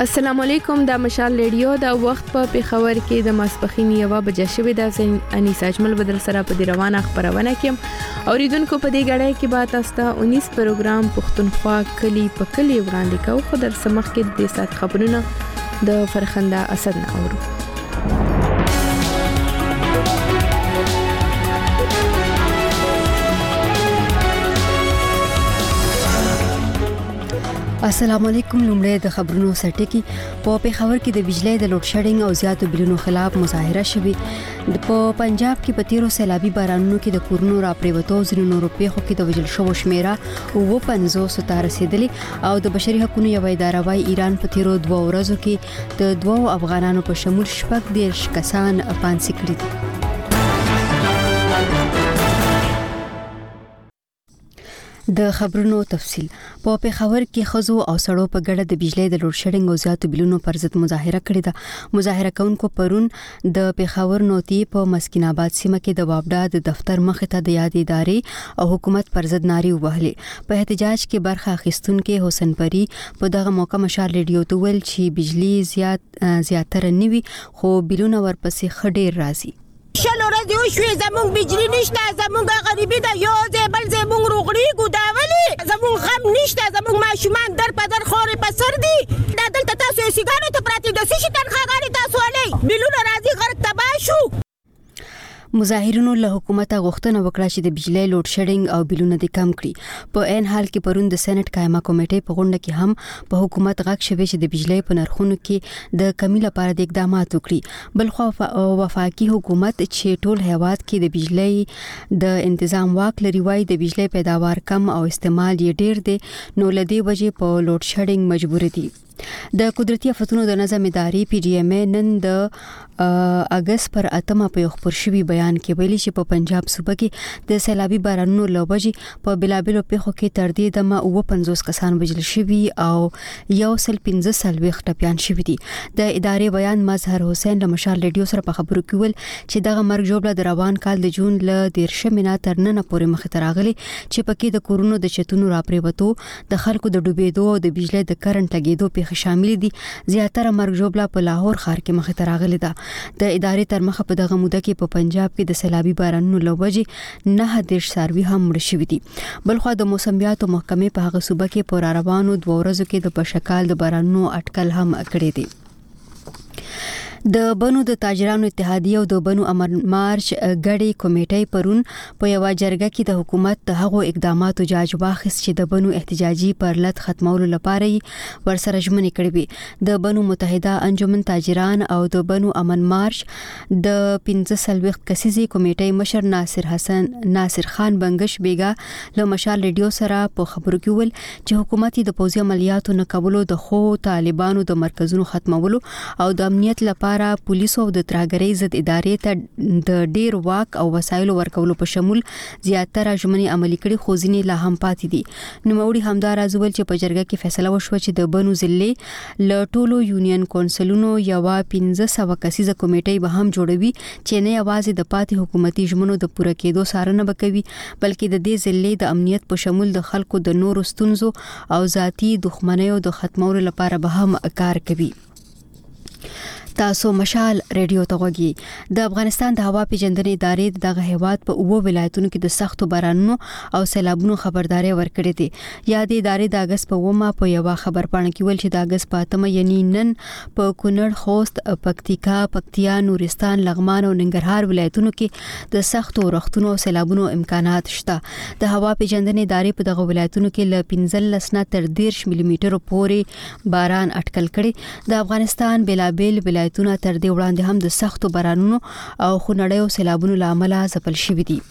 السلام علیکم. د مشال ریډیو د وخت په پیښور کې د ماسپخین یو بجې شوې د انیس اجمل بدر سره په روانه خبرونه کې اوریدونکو په دې غړې کې به تاسو ته 19 پروګرام پښتونخوا کلی په کلی وړاندې کوو. خو در سمخ کې د سات خبرونه د فرخنده اسد نه اورو. السلام علیکم. لومړی د خبرونو سرټکی. په پیښور کې د بجلی د لوډ شیډینګ او زیاتو بلونو خلاف مظاهره شوه. په پنجاب کې په تیرو سیلابي بارانونو کې د کورونو راپریوتو ځینو نورو پیښو کې د وژل شوو شمیره 50 ته رسیدلې او د بشري حقوقو یو اداره وايي ایران په تیرو 2 ورځو کې د 2 افغانانو په شمول شپږ دیرش کسان پانسي کړي دي. د خبرونو تفصيل. په پیښور کې خزو او سړو په ګډه د بجلی د لوډ شیډینګ او زیاتو بلونو پر ضد مظاهره کړې ده. مظاهره کوونکو پرون د پیښور نوتی په مسکین آباد سیمه کې د وابډا د دفتر مخ ته د یاد ادارې او حکومت پر ضد نارې وهلې. په احتجاج کې برخه اخیستونکو حسین پری په دغه موقع مشال ریډیو ته ویل چې بجلی زیاتره نوي خو بلونه ورپسې خډیر راځي. شلو ورځې وشوې زمونږ بجلی نشته، زمونږ غریبي ده، یو ځای بل ځای مونږ روغړېږو. دا ولې زمونږ غم نشته؟ زمونږ ماشومان در په در خورې په سر دي. دا دلته تاسو یې سیګانو ته پراته د څه شي تنخواګانې تاسو ولئ؟ بلونه راځي، غرق تباه شو. مظاهرینو له حکومت غوښتنه وکړه چې د بجلی لوډ شیډینګ او بلونه د کم کړي. په عین حال کې پرون د سېنات قائمه کمیټې په غونډه کې هم په حکومت غږ شوه چې د بجلی په نرخونو کې د کمی لپاره د اقدامات وکړي. بل خو وفاقي حکومت چې ټول هیواد کې د بجلی د تنظیم واک لري وای د بجلی پیداوار کم او استعمال یې ډیر دی، نو لدی وجې په لوډ شیډینګ مجبور دي. د قدرتي آفتونو د نظم ادارې پی ډی ایم ای نن د اگست پر 8 په یو خبر شوی بیان کې ویلي چې په پنجاب صوبه کې د سیلابي بارانونو لوبجې په بلابلو پیښو کې تر دې دمه 50 کسان وژل شوي او 115 ټپيان شوي دي. د ادارې بیان مظهر حسین د مشال ریډیو سره په خبرو کې ول چې دغه مرګ جوړه د روان کال د جون ل 13 مینا تر نن پورې مخ ته راغلي چې پکې د کورونو د چتونو راپریوتو، د خلکو د ډوبېدو او د بجلی د کرنټ لګېدو په شامل دي. زیاتره مرګ جوړه په لاهور ښار کې مخ ته راغلي ده. د ادارې تر مخه په دغه موده کې په پنجاب کې د سیلابي بارانونو لوبجې 9 ساروي هم مړ شوي دي. بلخو د موسمیاتو محکمې په هغه صوبه کې په روانو 2 ورځو کې د پشکال د بارانونو اټکل هم کړی دی. د بنو د تاجرانو اتحادیه او د بنو امن مارچ غړي کمیټې پرون په یو جرګه کې د حکومت د هغو اقداماتو جاج واخیست چې د بنو احتجاجي پرلط ختمولو لپاره ورسره ژمنې کړې وي. د بنو متحده انجمن تاجران او د بنو امن مارچ د 15 کسیزي کمیټې مشر ناصر خان بنگش بیګا له مشال ریډیو سره په خبرو کې ول چې حکومت د پوځي عملیاتو نه کولو د خو طالبانو د مرکزونو ختمولو او د امنیت لپاره پولیسو او د ترهګرۍ ضد ادارې ته د ډیر واک او وسایلو ورکولو په شمول زیاتره ژمنې عملي کړي، خو ځینې لا هم پاتې دي. نوموړي همدار ازول چې په جرګه کې فیصله وشوه چې د بنو ضلع له ټولو یونین کونسلونو یو 1500 کسیزه کمیټې به هم جوړوي چې نه یوازې د پاتې حکومتي ژمنو د پوره کېدو څارنه وکوي بلکې د دې ضلع د امنیت په شمول د خلکو د نورو ستونزو او ذاتی دښمنیو د ختمولو لپاره به هم کار کوي. تاسو مشال ریډیو ته غوږی. د افغانستان د هوا پیژندنې ادارې دغه هیواد په 9 ولایتونو کې د سختو بارانونو او سیلابونو خبرداري ورکړې دي. یا د ادارې د اگست په 9 په یو خبر پاڼه کې ویل چې د اگست په 8 یعنی نن په کونړ، خوست، پکتیکا، پکتیا، نورستان، لغمان او ننګرهار ولایتونو کې د سختو رختونو او سیلابونو امکانات شته. د هوا پیژندنې ادارې په دغه ولایتونو کې ل 15 نه تر 10 ملي میټر پورې باران اټکل کړي. د افغانستان بلابل ولایتونه تر دې وړاندې هم د سختو بارانونو او خونړیو سیلابونو لامل ځپل شوي دي.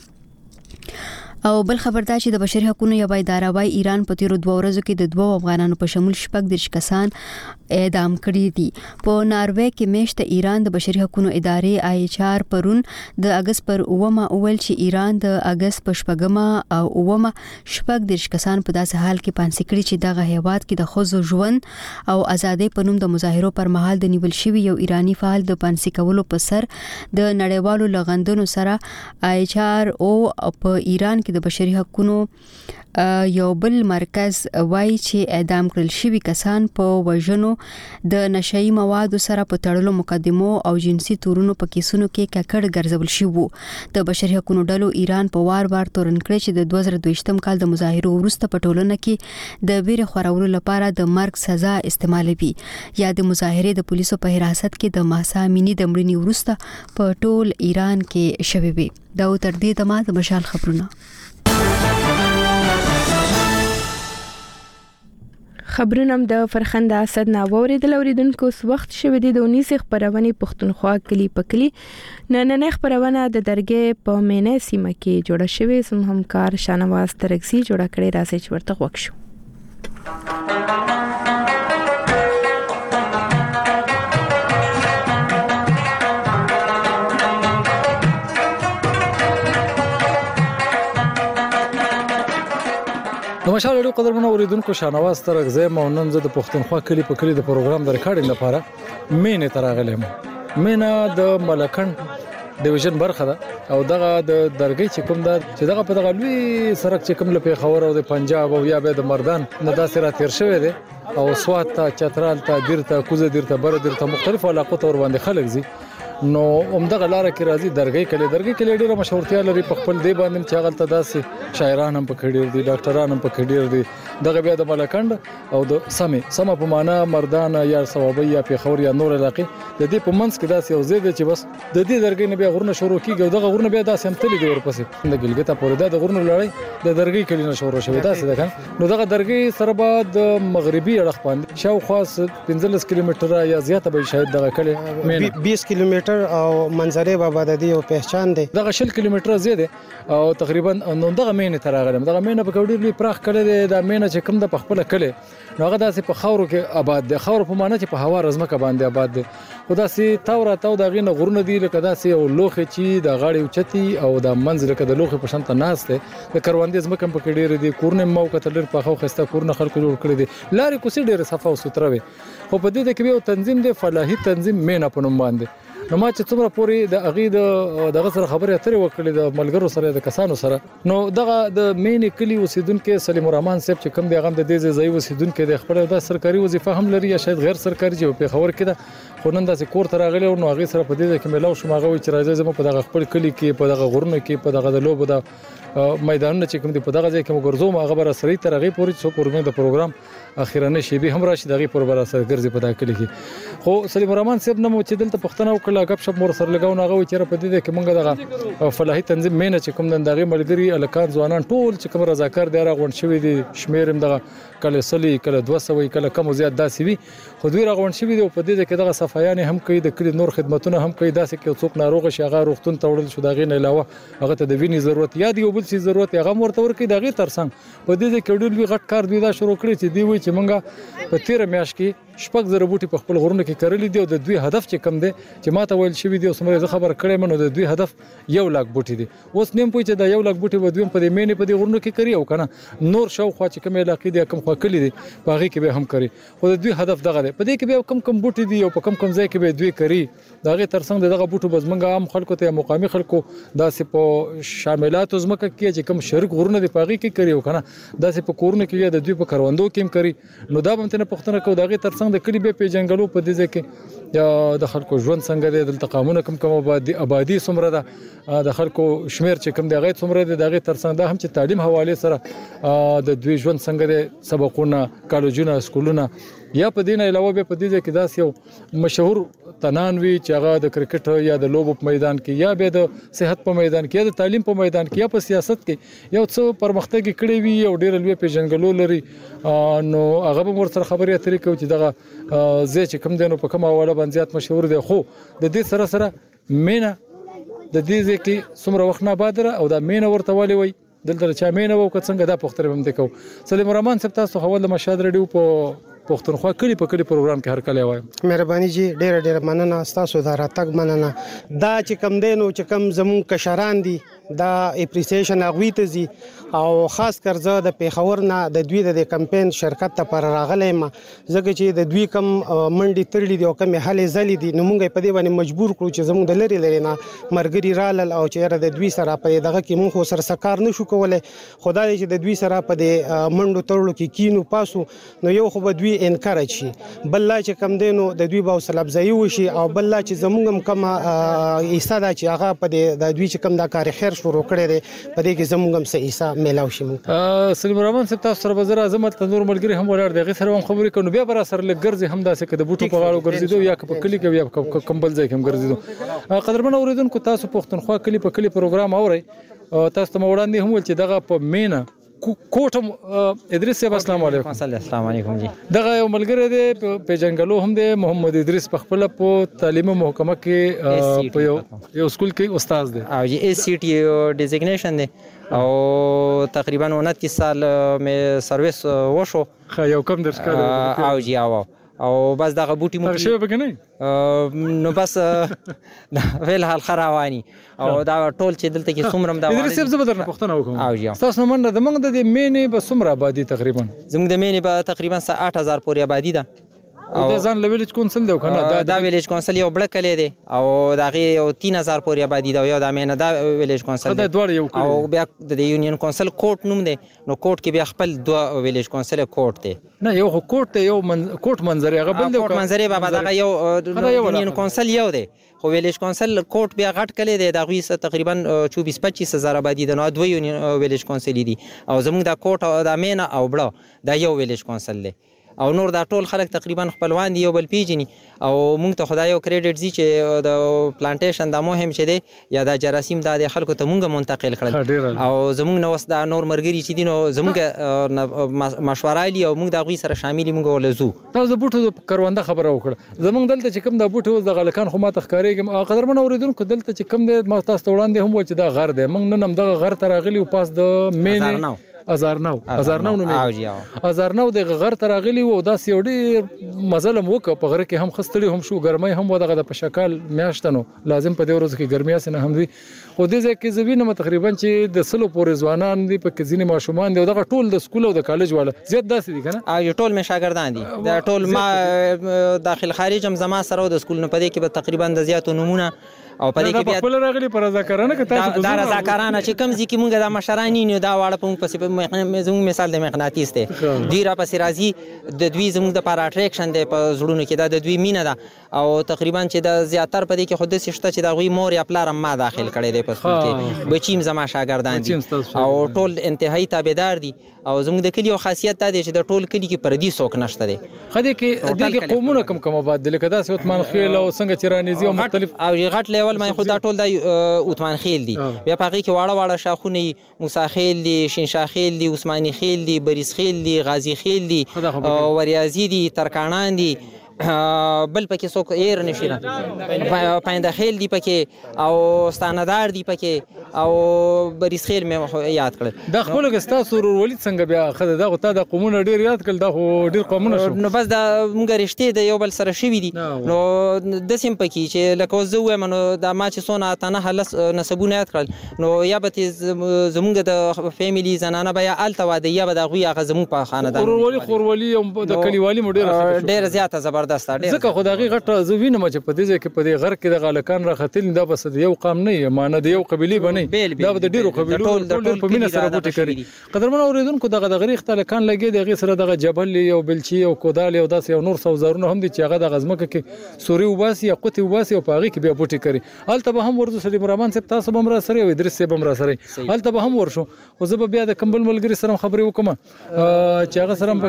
او بل خبردار چې د بشري حقوقو یو اداره وايي ایران په تیرو 2 ورځو کې د 2 افغانانو په شمول شپږ دیرش کسان اعدام کړي دي. په ناروې کې میشته ایران د بشري حقوقو ادارې آی ایچ آر پرون د اگست پر 9 اول چې ایران د اگست په 9 او 9 شپږ دیرش کسان په داسې حال کې پانسي کړي چې دغه هیواد کې د خزو ژوند او ازادۍ په نوم د مظاهرو پر مهال د نیول شوی یو ایرانی فعال د پانسي کولو په سر د نړیوالو لغندونو سره آی ایچ آر او په ایران کې د بشري حقوقو یو بل مرکز وایي چې اعدام کړل شوي کسان په وژنو د نشئی موادو سره په تړلو مقدمو او جنسي تورونو په کیسونو کې ککړ ګرځول شوي وو. د بشري حقوقو ډلو ایران په وار تورن کړی چې د 2022 کال د مظاهرو وروسته په ټولنه کې د ویرې خورولو لپاره د مرګ سزا استعمالوي یا د مظاهرې د پولیسو په حراست کې د مهسا امینی د مړینې وروسته په ټول ایران کې شوي وي. دا تر دې دمه د مشال خبرونه. خبرونه د فرخنده اسد نا وریدل اوریدونکو وخت شوه د 19 خبرونه پښتونخوا کلی پکلی نن خبرونه د درګې په مینه سیمه کې جوړه شوې. سم همکار شانواز ترکسی جوړه کړې راځي چې ورته وښو. مشال ډېر قدرمن اوریدونکو شانواز ترغزه مونن زه د پښتونخوا کلی په کلی د پروګرام د ریکارډینګ لپاره مینه تراغلم. مینه د ملکند ډیویژن برخه ده او دغه د درګي چې کوم ده چې دغه په دغه لوی سرک چې کوم لپاره خبر او د پنجاب او یا به د مردان نه داسې را تیر شوی دی او سوات ته چترال ته دیرته کوزه دیرته بر دیرته مختلف علاقو ته ور باندې خلک زی نو عمدغه لار کې راځي درګي کلی ډیره مشهورتیا لري په خپل دی باندې چې هغه ته داسې شاعران هم پکې ډیر دي ډاکټران هم پکې ډیر دي. دغه بیا د ملکند او د سمه په معنا مردان یا ثوابي یا پیښور یا نور علاقې د دې په منځ کې داسې یو ځای دی چې بس د دې درګي نه بیا غرونه شروع کیږي او دغه غرونه بیا داسې هم تللی دی ورپسې د ګلګتا پورې د غرونه لړۍ د درګي کلی نه شروع شوی داسې ده. نو دغه درګي سره بعد مغربي اړخ باندې شاوخوا 15 کیلومتره یا زیاته به شاید دغه کلی 20 کیلومتر او منظره بابا د دې او پہچان دی دغه 10 کیلومتره زیاده او تقریبا نو دغه مینه تراغلم. دغه مینه په کوډیر لوی پراخ کړي د مینه چې کوم د خپل کله نو هغه داسې په خاورو کې آباد دي. خاور په معنی چې په هوا رزمکه باندې آباد دي. خو داسې تاور تاو دغه نه غرونه دي لکه داسې او لوخه چې د غاړې اوچتي او د منځ لکه د لوخه په شانته ناس ته د کروندې زمکه په کې ډېر دي کورنه مو کتل په خو خسته کورنه خلکو جوړ کړی دي لارې کوسي ډېر صفه او ستره وي. خو په دې کې یو تنظیم دی فلاحي تنظیم مینه په نوم باندې. نو ما چې څومره پوری د اغې دغه سره خبرې اترې وکړې د ملګرو سره د کسانو سره نو دغه د مینې کلی اوسیدونکو سلیم الرحمن صاحب چې کوم دی هغه د دې ځای اوسیدونکو د خپل د سرکاري وظیفه هم لري یا شاید غیر سرکاري چې په خبر کې ده خو نن داسې کور ته راغلی نو هغه سره په دې کې ملاو شو ماغه چې راځي زمو په دغه خپل کلی کې په دغه غرونه کې په دغه د لوب د میدانونه چې کوم دی په دغه ځای کې وګرځوم هغه بر سره تر هغه پورې څو پورې د پروګرام اخیرانه شی به هم راشي دغه پر بر سره ګرځي په دغه کلی کې. خو سلیم الرحمن صاحب نو چې دلته پښتنه وکړه غب شپ مور سره لګاو هغه چې په دې کې مونږ دغه فلاحي تنظیم مینه چې کوم دغه ملګری الکان ځوانان ټول چې کوم رضاکار دی راغون شوی دي شمیرم دغه کله سلی کله 200 کله کم زیات داسې وي خو دوی راغون شوی دي په دې کې دغه صفایان هم کوي د کلی نور خدماتونه هم کوي داسې کې څوک ناروغ شي هغه روغتون ته وړل شو دغه نه علاوه هغه ته د وینې ضرورت یا دی یو بل څه ضرورت هغه ورته ورکړي دغه ترڅنګ په دې کې ډېر لوی غټ کار دوی دا شروع کړی چې دی وی چې مونږه په 13 میاشت کې شپږ زره بوټي په خپل غرونه کې کرلې دي او د دوی هدف چې کم دی چې ماته ویل شوی دی او سمره خبر کړې منو د دوی هدف 1 لک بوټي دي. اوس نیم پوي چې دا 1 لک بوټي ودویم په دې مینه په دې غرونه کې کوي او کنه نور شاوخوا چې کوم علاقې دي کوم خوا کلی دي په هغه کې به هم کوي خو د دوی هدف دغه دی په دې کې به کم بوټي دي او په کم ځای کې به دوی کوي دغه ترڅنګ دغه بوټو بزمنګ عام خلکو ته مقامي خلکو داسې په شاملات زمکه کې چې کوم شرک غرونه دی په هغه کې کوي او کنه داسې په کورونه کې د دوی په کروندو کې هم کوي نو دا به تنه پښتنه کو دغه ترڅنګ د کلی به پیجنګلو په دې ځکه یا د خلکو ژوند څنګه دی دلته قانون کوم آبادی څومره ده د خلکو شمیر چې کوم دی غي څومره دی دغه ترڅنګ دا هم چې تعلیم حواله سره د دوی ژوند څنګه دی سبقونه کالجونه سکولونه یا په دې نه علاوه به په دې کې داس یو مشهور تنانوي چې هغه د کرکټ یا د لوبو په میدان کې یا به د صحت په میدان کې یا د تعلیم په میدان کې یا په سیاست کې یو څو پرمختګ کړي وي او ډېر لوی پیژنګلو لري نو هغه به ورسره خبرې اترې کوي چې دغه زه چې کوم دینو په کومه حواله باندې زیات مشهور دی خو د دې سره سره مینا د دې ځکه څومره وخت نه بادره او دا مینا ورته ولي وي دلته چا مینه وو که څنګه دا پختره هم دکو سلیم الرحمن صاحب تاسو حواله مشاهده ریډیو په پښتونخوا کلی په کلی پروګرام کې هر کله وایم. مهرباني جی ډېر مننه تاسو دا راتګ مننه. دا چې کم دینو چې کم زمون کشران دي دا اپریسیشن اغوی ته زی او خاص کر زه د پیښور نه د دوی د کمپاین شرکت ته پر راغلی ما ځکه چې د دوی کم منډي تړلې دي او کم هلې زلې دي نو مونږ په دې باندې مجبور کړو چې زموږ د لری نه مرګري رالل او چې د دوی سره په دغه کې مونږ سره سکار نشو کولای. خدای چې د دوی سره په دې منډو تړلو کې کینو پاسو نو یو خو به دوی انکارج شي بل لا چې کم دینو د دوی به سلب ځای وشي او بل لا چې زموږ کم ایسا دا چې هغه په دې د دوی چې کم دا کار خیر شروع کړی دی په دې کې زموږ هم څه ایسا میلاو شي. سلیم الرحمن صاحب تاسو سره وزیر اعظم تنور ملګری هم ولاړ دی غیر هم خبرې کوي بیا بر سره لګرځي هم داسې کده بوټو په غاړو ګرځیدو یا په کلی کې یا کمبل ځای کې هم ګرځیدو. قدرمن اوریدونکو تاسو پښتونخوا کلی په کلی پروګرام اورئ تاسو ته وړاندې هم ول چې دغه په مینا کوټم ادریس صاحب السلام علیکم. السلام علیکم جی. دغه یو ملګری دی په جنگلو هم دی محمد ادریس په خپل په تعلیمي محکمه کې په یو سکول کې استاد دی او جی اس سی ټي ډیزیګنیشن دی او تقریبا 29 سال مې سرویس وشو یو کم درس کړو او جی او بس دغه بوټي مو شوی به نه نو بس فعل حال خروانی او دا ټول چې دلته کې څومره دا ادریس صاحب زبر پښتنه وکم او جی تاسو مننه د موږ د مینې به څومره آبادی تقریبا زموږ د مینې به تقریبا 8000 پورې آبادی ده او د ځان ویلیج کونسل دی کنه دا ویلیج کونسل یو بل کلی دی او دا غي یو 3000 پورې آبادی دا یو د مینه دا ویلیج کونسل دا دوه یو او بیا د یونین کونسل کوټ نوم دی نو کوټ کې بیا خپل دوه ویلیج کونسل کوټ دی نه یو کوټ ته یو کوټ منظرې هغه بل دی کوټ منظرې بابا دا یو یونین کونسل یو دی خو ویلیج کونسل کوټ بیا غټ کلی دی دا غوي تقریبا 24-25 هزار آبادی د نو دوه یونین ویلیج کونسل دي او زموږ دا کوټ او د مینه او بړه دا یو ویلیج کونسل دی او نور دا ټول خلک تقریبا خپلوان دي یو بل پیژني او مونږ ته خدای یو کریډټ زی چې د پلانټیشن د مهم شه دی یا د جراثیم د خلکو ته مونږ منتقل کړل او زمونږ نو وس دا نور مرګري چې دي نو زمونږ مشوره لی او مونږ د غوي سره شامل مونږ ولزو تاسو د بوټو کرونده خبره وکړه زمونږ دلته چې کوم د بوټو د غلکان خو ما تخکاریږم قدرمن اوریدونکو دلته چې کوم د ما تاسو وړاندې هم و چې دا غر دی مونږ نن هم دغه غر تراغلی او پاس د مینه ازارنو نو مې ازارنو د غر تراغلی وو دا سیوډي مزلم وک په غره کې هم خستړي هم شو ګرمۍ هم ودغه د پشکال میاشتنو لازم په دې ورځ کې ګرمیا سره هم وي خو دې ځکه زوینه تقریبا چې د سلو پورې ځوانان دي په کزینه ماشومان دي دغه ټول د سکول او د کالج والا زیات داسې دي کنه او ټول مې شاګردان دي دا ټول ما داخل خارج هم زما سره د سکول نه پدې کې به تقریبا د زیاتو نمونه او پدې کې بیا خپل راغلي پر رضاکارانه که تاسو دا رضاکارانه چې کم ځکه مونږ د مشرانی نه دا واړه په پسې زموږ مثال د مغناطیس ته دی را پسې راځي د دوی زموږ د پار اټریکشن دی په زړونو کې دا د دوی مینه ده او تقریبا چې د زیاتر پدې کې خود سشته چې دا غوي مور یا پلار ما داخل کړي دی په سکول کې بچیم زما شاګردان دي او ټول انتهایی تابعدار دي او زموږ د کلیو خاصیت دا دی چې د ټول کلی کې پردي څوک نشته دی خدای کې دغه قومونه کم آباد دي لکه داسې عثمان خیل او څنګه چرانیزي او مختلف او غټ لیول مې خو دا ټول د عثمان خیل دي بیا پاږي کې واړه شاخونه موسی خیل دي شینشاه خیل دي عثماني خیل دي بریس خیل دي غازی خیل دي وریازي دي ترکانان دي بل پکې څوک ایر نشي نه پاینده خیل دی پکې او ستاندار دی پکې او بریس خیل مې یاد کړل د خپل غستا سرور ولید څنګه بیا خدای دا غوته د قومونه ډیر یاد کړل دا خو ډیر قومونه شو نو بس دا مونږ رښتې د یو بل سره شوي دي نو د سیم پکې چې لکه زه وایم نو دا ما چې سونه اتنه هلس نسبونه یاد کړل نو یا به زمونږ د فیملی زنانه بیا الته واده یا به د غوي هغه زمونږ په خاندان خورولي د کلیوالي مډیر ډیر زیاته زبردست ځکه خدای غټه زوینه چې په دې کې په دې غر کې د غلکان راختل دا بس یو قام نه معنی د یو قبيله بنې دا د ډیرو قبيلو ټول په مینه سره بوټي کوي قدرمن اوریدونکو دغه د غریخ تلکان لګي د غي سره دغه جبل یو بلچي او کودال یو داس یو نور سوزارونه هم دي چې هغه د غزمکه کې سوري وباسي یا قوتي وباسي او پاغي کې بیا بوټي کوي الته به هم ورته سلیم الرحمن صاحب تاسو بم را سره او ادریس صاحب بم را سره الته به هم ورشو او زه بیا د کمبل ملګری سره خبرې وکم چې هغه سره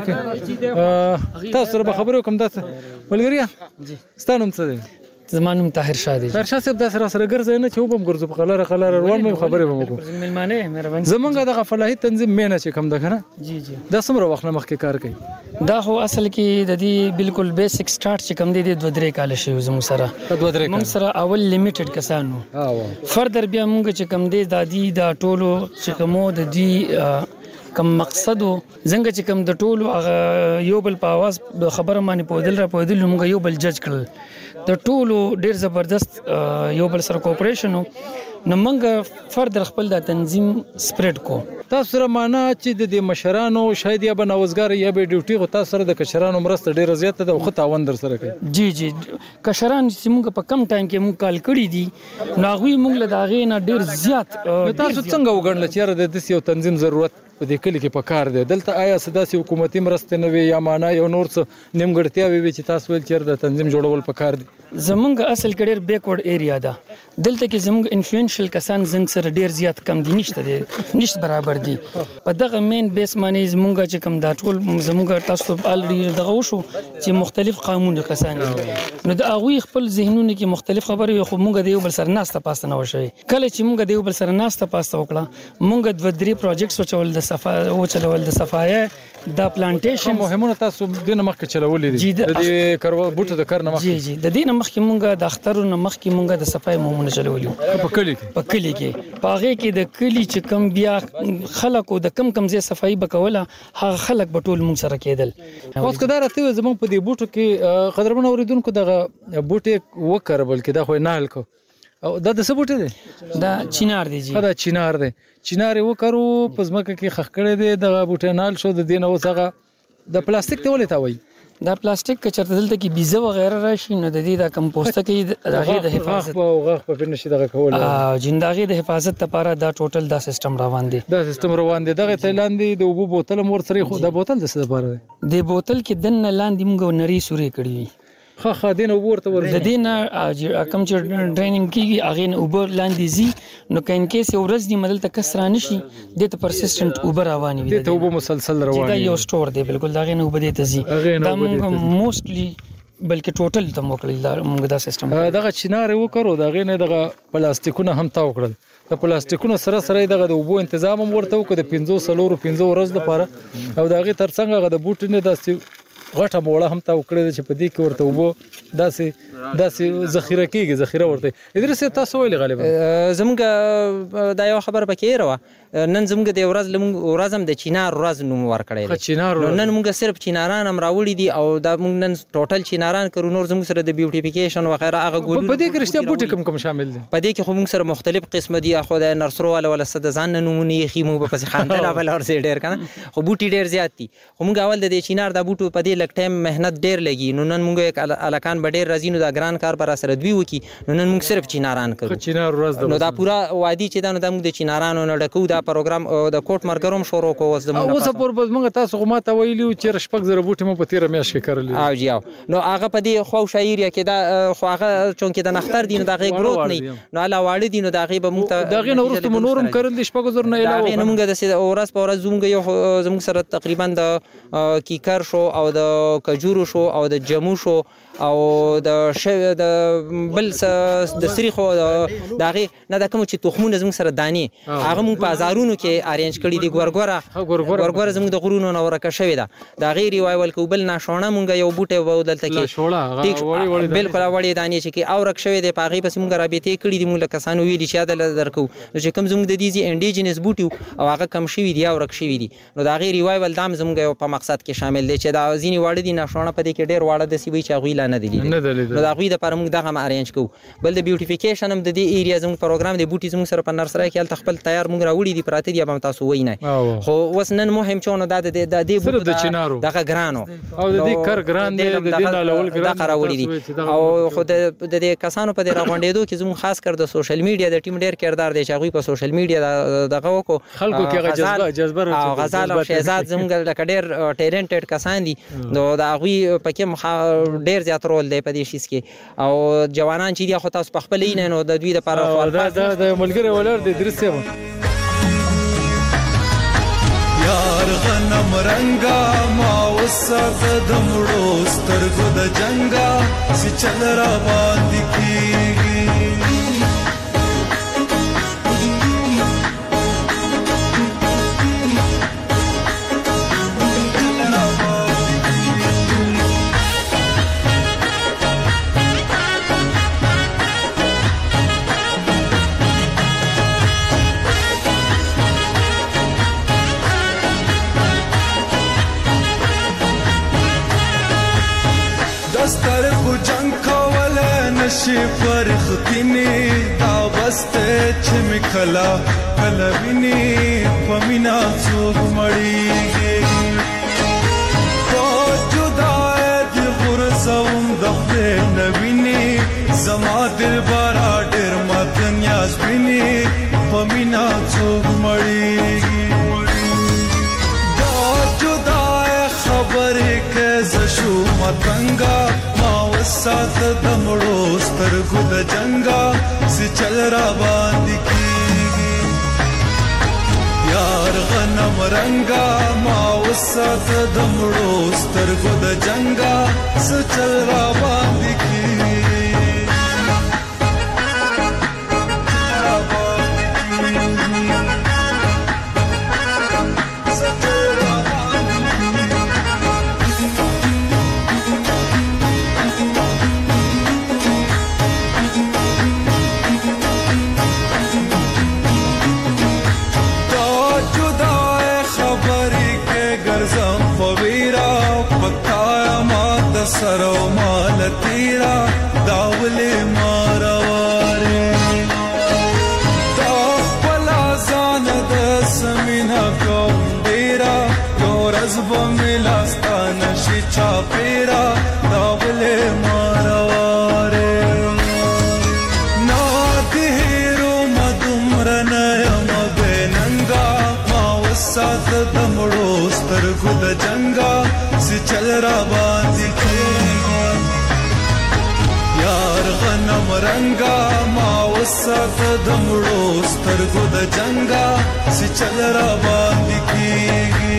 پکې تاسو سره خبرې وکم تاسو ملګریا ستانم څه دی زمانم طاهر شاه دی طاهر شاه صاحب دا سره ګرځي نه چې وبم ګرځو په قلاره روان مې خبرې وکړو ملمانه مهرباني زمونږ د فلاحي تنظیم مینه چې کم ده کنه جی دا څومره وخت نه مخکې کار کوي دا خو اصل کې د دې بالکل بیسیک سٹارټ چې کم دی د 2-3 کال شي زموږ سره موږ سره اول لیمیټډ کسانو فردر بیا موږ چې کم دی د دې د ټولو چې کومو د دې کم مقصد زنګ چې کم د ټولو یو بل په आवाज د خبره باندې پودل را پودل موږ یو بل جج کړل د ټولو ډیر زبردست یو بل سره کوپریشن نو موږ فردر خپل د تنظیم سپریډ کو. تاسو سره معنا چې د دې مشرانو شاید یا بنوزګار یا به ډیوټي غو تاسو سره د کشرانو مرسته ډیره زیاته ده او خو تاوان در سره کوي. جی کشران چې موږ په کم ټایم کې موږ کال کړی دي نو هغه موږ له داغې نه ډیر زیات. تاسو څنګه وګڼل چې د دې یو تنظیم ضرورت په دې کلی کې پکار دی دلته آیا سداسي حکومتي مرسته نه وي یا معنا یو نور څه نیمګړتیا وي چې تاسو ول چې د تنظیم جوړول پکار دي؟ زمونږ اصل کې ډیر بیکورډ ایریا ده دلته کې زمونږ انفلوئنشل کسان زنګ سره ډیر زیات کم دي نشته برابر دي په دغه مین بیس باندې زمونږ چې کم دا ټول زمونږ تاسو الریډي دغه وشو چې مختلف قانون کسان دي نو د هغه خپل ذهنونه کې مختلف خبرې خو مونږ د یو بل سره ناسته پاسته نه وشي کله چې مونږ د یو بل سره ناسته پاسته وکړه مونږ د 2-3 پروجیکټس چول د چلول د صفایه دا پلانټیشن مهمونه تاسو د مخکې چلولې دي د دې بوټو د کار نه مخکې جی د دې نه مخکې مونږ د اخترونو مخکې مونږ د صفایه مهمونه چلولې په کلی کې پاغه کې د کلی چې کم بیا خلکو د کم ځای صفایي بکوله هغه خلک به ټول مونږ سره کېدل. اوس کدا راته زمونږ په دې بوټو کې قدرمن اوریدونکو دغه بوټي وکړ بلکې دا خو نه حل کو او دا د څه بوټي دي؟ دا چینار دی جی. دا چینار دی وکړو په ځمکه کې خخ کړی دی د بوټي نال شو د دین اوسغه د پلاستیک ته ولې تا وایي دا پلاستیک که چرته دلته کې بیزه وغیرہ راشي نو د دې د کمپوسټ کې دغه د حفاظت او غاخ په نشي دغه کول جنداغي د حفاظت لپاره دا ټوټل دا سیستم روان دی دغه تایلاندي د اوبو بوتل مور سره خو د بوتل د څه لپاره دی د بوتل کې دنه لاندې موږ نری سوري کړی خا دین ورته ورته د دین کم چې ټریننګ کیږي اغه نه اوبر لاندې زی نو کین کیس ورځ دی مدل ته کسر نشي د ته پرسیسټنت اوبر رواني وي د اوبو مسلسل رواني دا یو سٹور دی بالکل دا غه نه وبدي ته زی دا موستلی بلکې ټوټل ته موکل موږ دا سیستم دغه چینار وکړو دا غه نه دغه پلاستیکونه هم تا وکړل د پلاستیکونو سره دغه د اوبو تنظیم ورته وکړو د 15 ورځې لپاره او دغه ترڅنګ د بوټ نه داسې غټه موړه هم تا وکړه چې په دې کې ورته وبو داسې ذخیره کیږي ذخیره ورته ادریس تاسو ویل غالبا زموږ دا یو خبر پکې راو نن زموږ د ورځم د چینار ورځ نوم ورکړی دی نن موږ صرف چیناران هم راوړي دي او دا موږ نن ټوټل چیناران کړو نور زموږ سره د بیوټیفیکیشن وغیرہ هغه ګول په دې کې رښتیا بوټي کوم شامل دي په دې کې خو موږ سره مختلف قسم دي خو د نرسرو ولا صد ځان نمونه یې خېمو په پس خاندل اول اور سي ډیر کنه خو بوټي ډیر زیات دي خو موږ اول د چینار د بوټو په دې لک ټایم مهنت ډیر لګي نو نن موږ الکان ډیر رزینو دا ګران کار پر سره دوی وکي نو نن موږ صرف چیناران کړو چینار ورځ نو دا پورا وادي چې دا نو د موږ د چینارانو نه ډکو دا پروګرام د کوټ مرګروم شروع کوو اوس په موږ تاسو غوماته ویلو چې شپږ زره بوټي مو په 13 میاشت کې کړل او جی نو هغه په دې خو شاعر یا کې دا خو هغه چون کې د نختر دین دا غي ګروت نه نو علا واړی دین دا غي به موږ دا غي نو ورته نورم کړل شپږ زره نه علاوه دا موږ د اورس په اورس زومګ یو زموږ سره تقریبا د کیکر شو او د کجورو شو او د جمو شو او د بل د سریخو دغه نه د کوم چې تخمونه زموږ سره دانی هغه موږ په هزارونو کې ارینج کړی دی ګورګوره زموږ د غرونو نو ورکه شوی دا د غیر وایول کوبل ناشونه موږ یو بوټه ودلته کې بالکل وړي دانی چې او رک شوی دی په غي پس موږ رابطه کړی دی موږ کسانو ویل چې دا درکو چې کوم زموږ د دې انډیجنس بوټي او هغه کم شوی دی او رک شوی دی نو د غیر وایول دام زموږ په مقصد کې شامل دی چې دا ځینی وړي دي ناشونه په دې کې ډیر وړه د سی وی چې غویلا نه دی نو دا غوی د پر موږ دغه ارینج کو بل د بیوټیفیکیشن هم د دې ایریا زموږ پروګرام دی بوټي زموږ سره په نرسری کې تل خپل تیار موږ راوړي دي پراته دي به تاسو وای نه خو وس نن مهم چونه د دې بوټو دغه ګرانو او د دې کار ګران دی د دې لاول ګران دغه راوړي دي او خو د دې کسانو په دې راغونډېدو کې زموږ خاص کر د سوشل میډیا د ټیم ډیر کردار دی چې غوی په سوشل میډیا دغه وکړو خلکو کې جذبه او غزال او شهزاد زموږ د ډیر ټیلنټډ کسان دي نو دا غوی پکې ډیر زیات رول دی په دې شیس کې او جوانان چې دی خو تاسو په خپل نه نو د دوی لپاره د ملګری ولر د درسه یار غنم رنگا ما وسد دمړو سترګو د جنگا چې چل را باندې کیږي شي فرختنی دا بسته چې مکلا کلوینی پمینا څوک مړیږي په جدای دی غرزوم د خپل نوینی زما دل بارا ډېر ماتن یاز ویني پمینا څوک مړیږي دا جدای خبرې کې زشو متنګا ما وسات د مړو سترګو د جنگا سي چل را باندې کیږي یار غنم رنگا ما وسات د مړو سترګو د جنگا سي چل را باندې کیږي سرو مال تیرا داولی مارواره دا پلا زان د سمینا کوم ډیرا یورز بملاستان شي چا پیرا داولی مارواره نا دیرو مدمرن یم بننګا ما وسات د مړو سترګو د جنگا سي چل را باندې یار غنم رنگا ما وسات د مړو سترګو د جنگا سي چل را باندې کیږي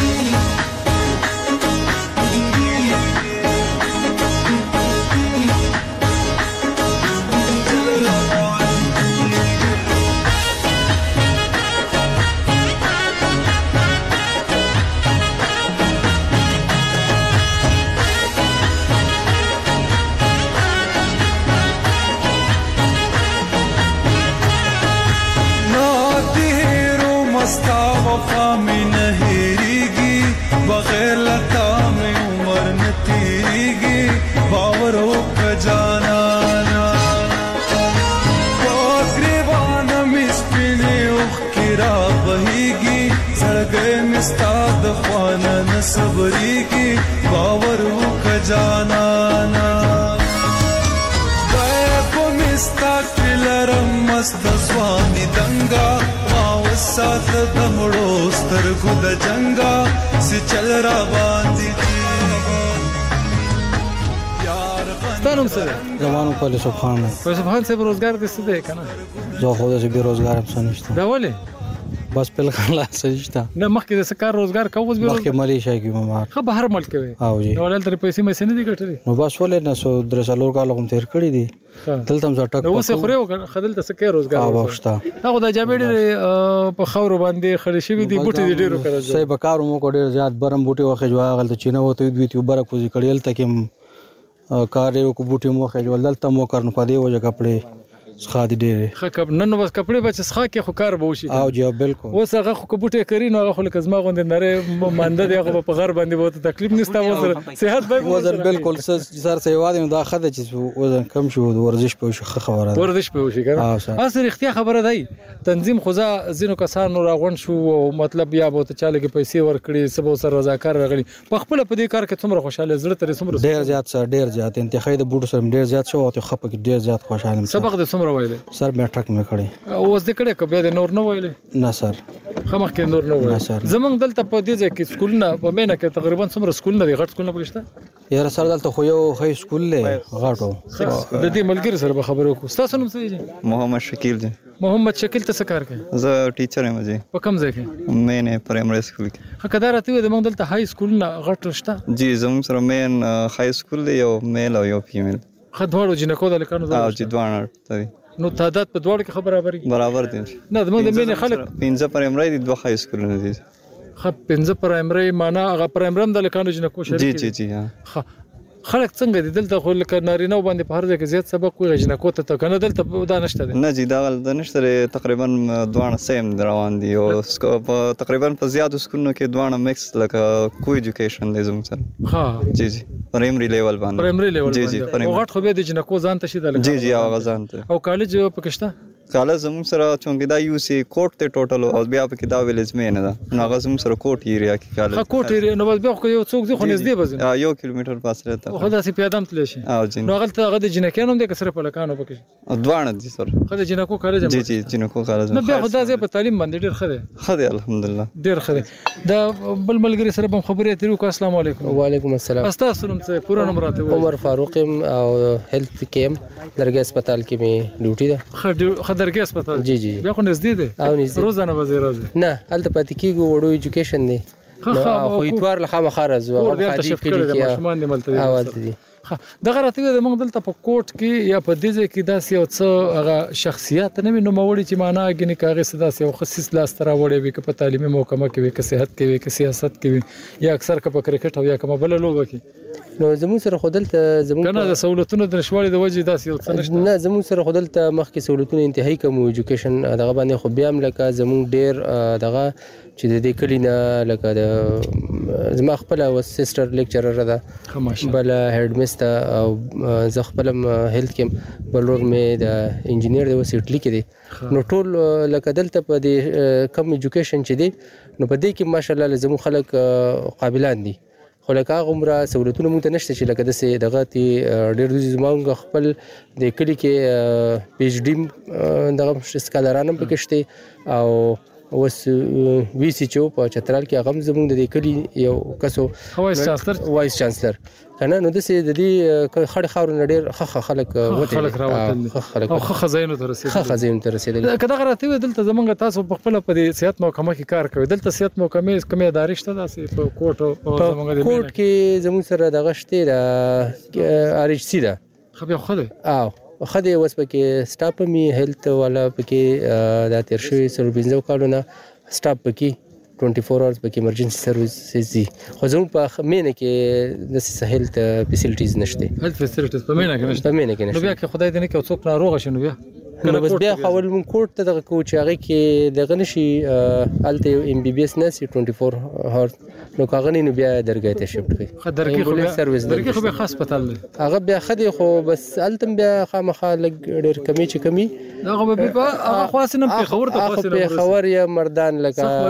बगैर लता में उम्र न तीरेगी बावरों का जाना बागरेबान मिस्पिने उखिरा बहेगी सड़गे मिस्ताद ख्वाना न सबरेगी बावरों का जाना बैप मिस्ता किलरम मस्त स्वामी दंगा साथ د مړو سترګو د جنگا سي چل را باندې یار ستانم سره زمانو په سبحان صاحب روزګار دې څه دی کنه زه خو دې به روزګار هم سنشته دا ولې بس په خلا سجتا نه مخکې د سکار روزګار کوز به مخکې ماليشیا کې ممار خو بهر ملک وي او جی نو ولل تر پیسې مې سن دي ګټلې نو بس ولې نه سو درسالور کال کوم تیر کړی دي دلته هم زټک نو څه خوري خدل ته سکه روزګار واوښتا هغه د جابېډ په خاور باندې خړې شوی دي بوټي ډیرو کړو سې بکارو مو کو ډیر زیات برم بوټي واخې جو غلط چینه وته دوی ته بره کوزي کړیل تکي کار یو کو بوټي مو خې جو دلته مو کارن په دی وجه کپڑے سخادي ډېر خکب نن بس کپڑے بچ سخا کې خو کار به وشي او جی بالکل اوس هغه خو بوټي کوي نو هغه خو لکه زما غوندې نره مانده دی هغه په غر باندې بہت تکلیف نشته وزر صحت به وزن بالکل سر سي واده دا خده چې وزن کم شو ورزش په خبره ورزش په وشي کنه اصل اختیار خبره دی تنظیم خدا زینو کسانو راغون شو او مطلب یا بہت چاله کې پیسې ورکړي سبو سر رضاکار راغلي په خپل په دې کار کې څومره خوشاله زړه ترې څومره ډېر زیات سر ډېر زیات انتخابي د بوټو سره ډېر زیات شو او ته خپه کې ډېر زیات خوشاله سبق د څومره وایله سر مې ټک مې کړی اوس دې کړه کبه د نور نه وایله نه سر خمخ کې نور نه وایله زمونږ دلته په دې ځای کې سکولونه په مینه کې تقریبا څومره سکولونه دي غټ سکولونه پکشته یاره سر دلته خو یو هاي سکول له غاټو د دې ملګری سره خبرو کو تاسو نوم څه دی محمد شکیل دی محمد شکیل ته څه کار کوي زه ټیچر یم جی په کوم ځای کې مین پرایمري سکول کې خدای راته د موږ دلته هاي سکولونه غټ شته جی زموږ سره مین هاي سکول دی یو میل او یو فیمیل خدوړو جنکو د لکانو او جی دوانه ته نو تعداد په دوړو کې برابر دي نه د موږ د مین خلک 15 پرایمري دي 2 هاي سکولونه دي خ 15 پرایمري معنا هغه پرایمري د لکانو جنکو شریک جی جی ها خلک څنګه دي دلته خو لکه نارینه باندې په هر ځای کې زیات سبق وي جنکو ته کنه دلته دا نشته دي نه جی دا د نشته تقریبا دوانه سیم روان دي او تقریبا په زیاتو سکولونو کې دوانه میکس لکه کو ایجوکیشن دی زموږ سره ها جی جی پرایمري لیول باندې جی جی او غټ خو به د جنکو ځان ته شي د جی جی هغه ځان ته او کالج پکشته کالج زموږ سره چونګې دا یو سی کوټ ته ټوټل او بیا په دا ویلیج مې نه ده نو هغه زموږ سره کوټ ایریا کې کالج کوټ ایریا نو بیا خو یو څوک دی خو نږدې بزنه 1 کیلومتر فاصله ته خو دا سي پیادم تل شي نو هغه د جنکانو د کسره په لکانو پکې دوانه دي سره خو د جنکو کالج جی جی جنکو کالج نو بیا خو دا زه په تعلیم باندې ډیر خده الحمدلله ډیر خده دا بل ملګری سره به خبرې اترې کو السلام علیکم وعلیکم السلام تاسو نوم څه پوره نوم راته عمر فاروق او هیلث کیم درګه هسپتال کې می ډیوټي ده خدرګه هسپتال جی جی بیا خو نږدې دی او نږدې روزانه وزیر راځي نه هلته پاتې کېږو وړو ایجوکیشن دی خو اتوار له خامخا راځو هغه خالي کړي دي ماشومان دي ملته دي دغه راته د موږ دلته په کوټ کې یا په دې ځای کې داسې یو څه هغه شخصیت نه وینم وړي چې معنا غني کاغذ داسې یو خصيص لاس تر وړي وي په تعلیمي محکمه کې وي که صحت کې وي که سیاست کې وي یا اکثر په کرکټ او یا کومه بل لوبه کې نو زموږ سره خودلته زموږ کنه د سہولتونو د نشوالي د وجې داسې یو څه نشته نه زموږ سره خودلته مخکې سہولتونه انتهایی کوم ایجوکیشن دغه باندې خو بیا هم لکه زموږ ډیر دغه چې د دې کلی نه لکه د زما خپل سیسټر لیکچرر ده بل هډ مستر او زه خپل هیلث کیم بلور مې د انجینیر د وسیټلی کې دي نو ټول لکه دلته په دې کم ایجوکیشن چې دي نو په دې کې ماشاءالله زموږ خلک قابلان دي خو لکه هغه عمره سہولتونه موږ ته نشته چې لکه داسې دغه ډېر دوی زموږ خپل د کلي کې پی ایچ ډي دغه سکالران هم پکې شته او اوس وی سی چو په چترال کې هغه زموږ د کلي یو کسو وایس چانسلر کنه نو داسې د دې خړ خاور نډیر خخ خلک وته خلک خزاینو ته رسیدل کله غراته دلته زمونږ تاسو په خپل په دې صحت محکمه کې کار کوي دلته صحت محکمه کومه ادارې شته داسې په کوټ کې زموږ سره دغه شته د ار ایچ سی ده خو بیا خو خدای اوس پکې سټاپ می هیلث والا پکې د تیر شوی سر 15 کالونه سټاپ پکې 24 اورز پکې ایمرجنسي سرویسز دي خو زموږ په مینه کې د هیلث فیسیلیټیز نشته هیلث فیسیلیټیز په مینه کې نشته نو بیا کې خدای دې نه کې څوک ناروغ شي نو بیا نو بس بیا خپل مون کوټ ته دغه کوچ هغه کې دغه نشي الته ام بي بي اس نه 24 هاور نو کاغنی نو بیا درګه ته شفت کړي خدرګي خو سرویس درګي خو به خاص هسپتال دی هغه بیا خدي خو بس الته بیا خامخا لګ ډیر کمی چې کمی هغه به هغه خاصنه په خبر ته خاصنه په خبر یا مردان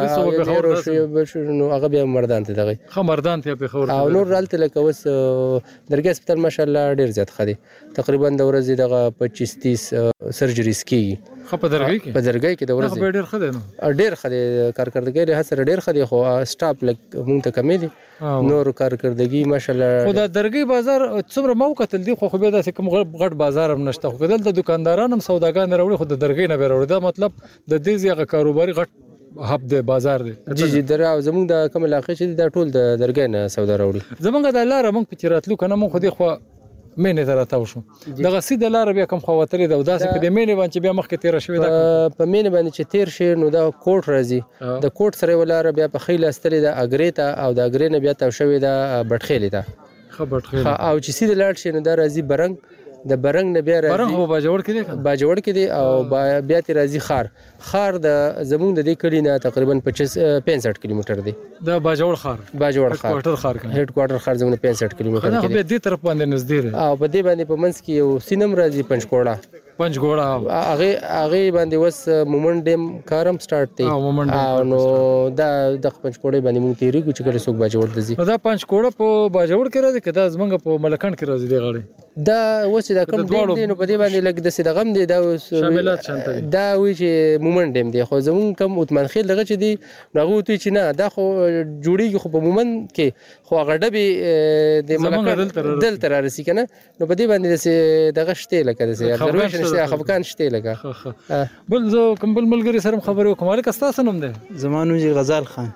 لکه نو هغه بیا مردان ته دغه خو مردان ته په خبر او نور الته لکه وس درګه هسپتال ماشاءالله ډیر زیات خدي تقریبا د ورځې دغه 25-30 سرجریز کیږي په درګي کې د ورځې ډیر خدي نو ډیر خدي کارکړدګي له سره ډیر خدي خو سټاپ لګ مونږ ته کمی دي نور کارکړدګي ماشاءالله خو د درګي بازار څومره موقع دي خو به داسې کوم غټ بازار هم نشته خو دلته دکانداران هم سوداګان راوړي خو د درګي نه راوړي دا مطلب د دې ځای کاروباري غټ هب د بازار دی جی درا زمونږ د کوم علاقې چې د ټول د درګي نه سودا راوړي زمونږ د لار مونږ په چیراتلو کنه مونږ خو دې خو مینه درته وشو دغه سیده لار بیا کوم خواتلې د داسې په مینه باندې بیا مخکې تیر شوی دا په مینه باندې چې تیر شي نو دا کوټ راځي د کوټ سره ولاره بیا په خیل استلې د اګریتا او د اګرې نه بیا تاو شوی دا بټخېلې دا خبر خېل او چې سیده لاړ شي نو دا راځي برنګ د برنګ نه بیا راځي برنګ هو باجوړ کې دی او بیا تی راځي خار د زمونږ د دې کلی نه تقریبا 65 کیلومتر دی دا باجوړ خار هډ کوارټر خار زمونږ 65 کیلومتر دی به دې طرف باندې نږدې او په دې باندې په منځ کې یو سینم راځي پنځګوړه هغه باندې وس مومن ډیم کارم سٹارټ دی او نو دا د پنځګوړې باندې مونږ تیریږو چې کله څوک باجوړ دزي دا پنځګوړه په باجوړ کې راځي کدا زمونږ په ملکان کې راځي دی غړي دا وس دا کوم دی نو په دې باندې لګ د سي دغم دی دا شاملات شانته دا وی چې مومن ډیم دی خو زمونږ کم عثمان خیل دغه چې دی نغه وتی چې نه دا خو جوړیږي خو په مومن کې خو غډبي د ملکان دلته راسي کنه نو په دې باندې دغه شته لکه د ریزرویشن شته خفقان شته لکه بل زه کوم بل ملګری سره خبرې کوم الک تاسو نوم دی زمانو جی غزال خان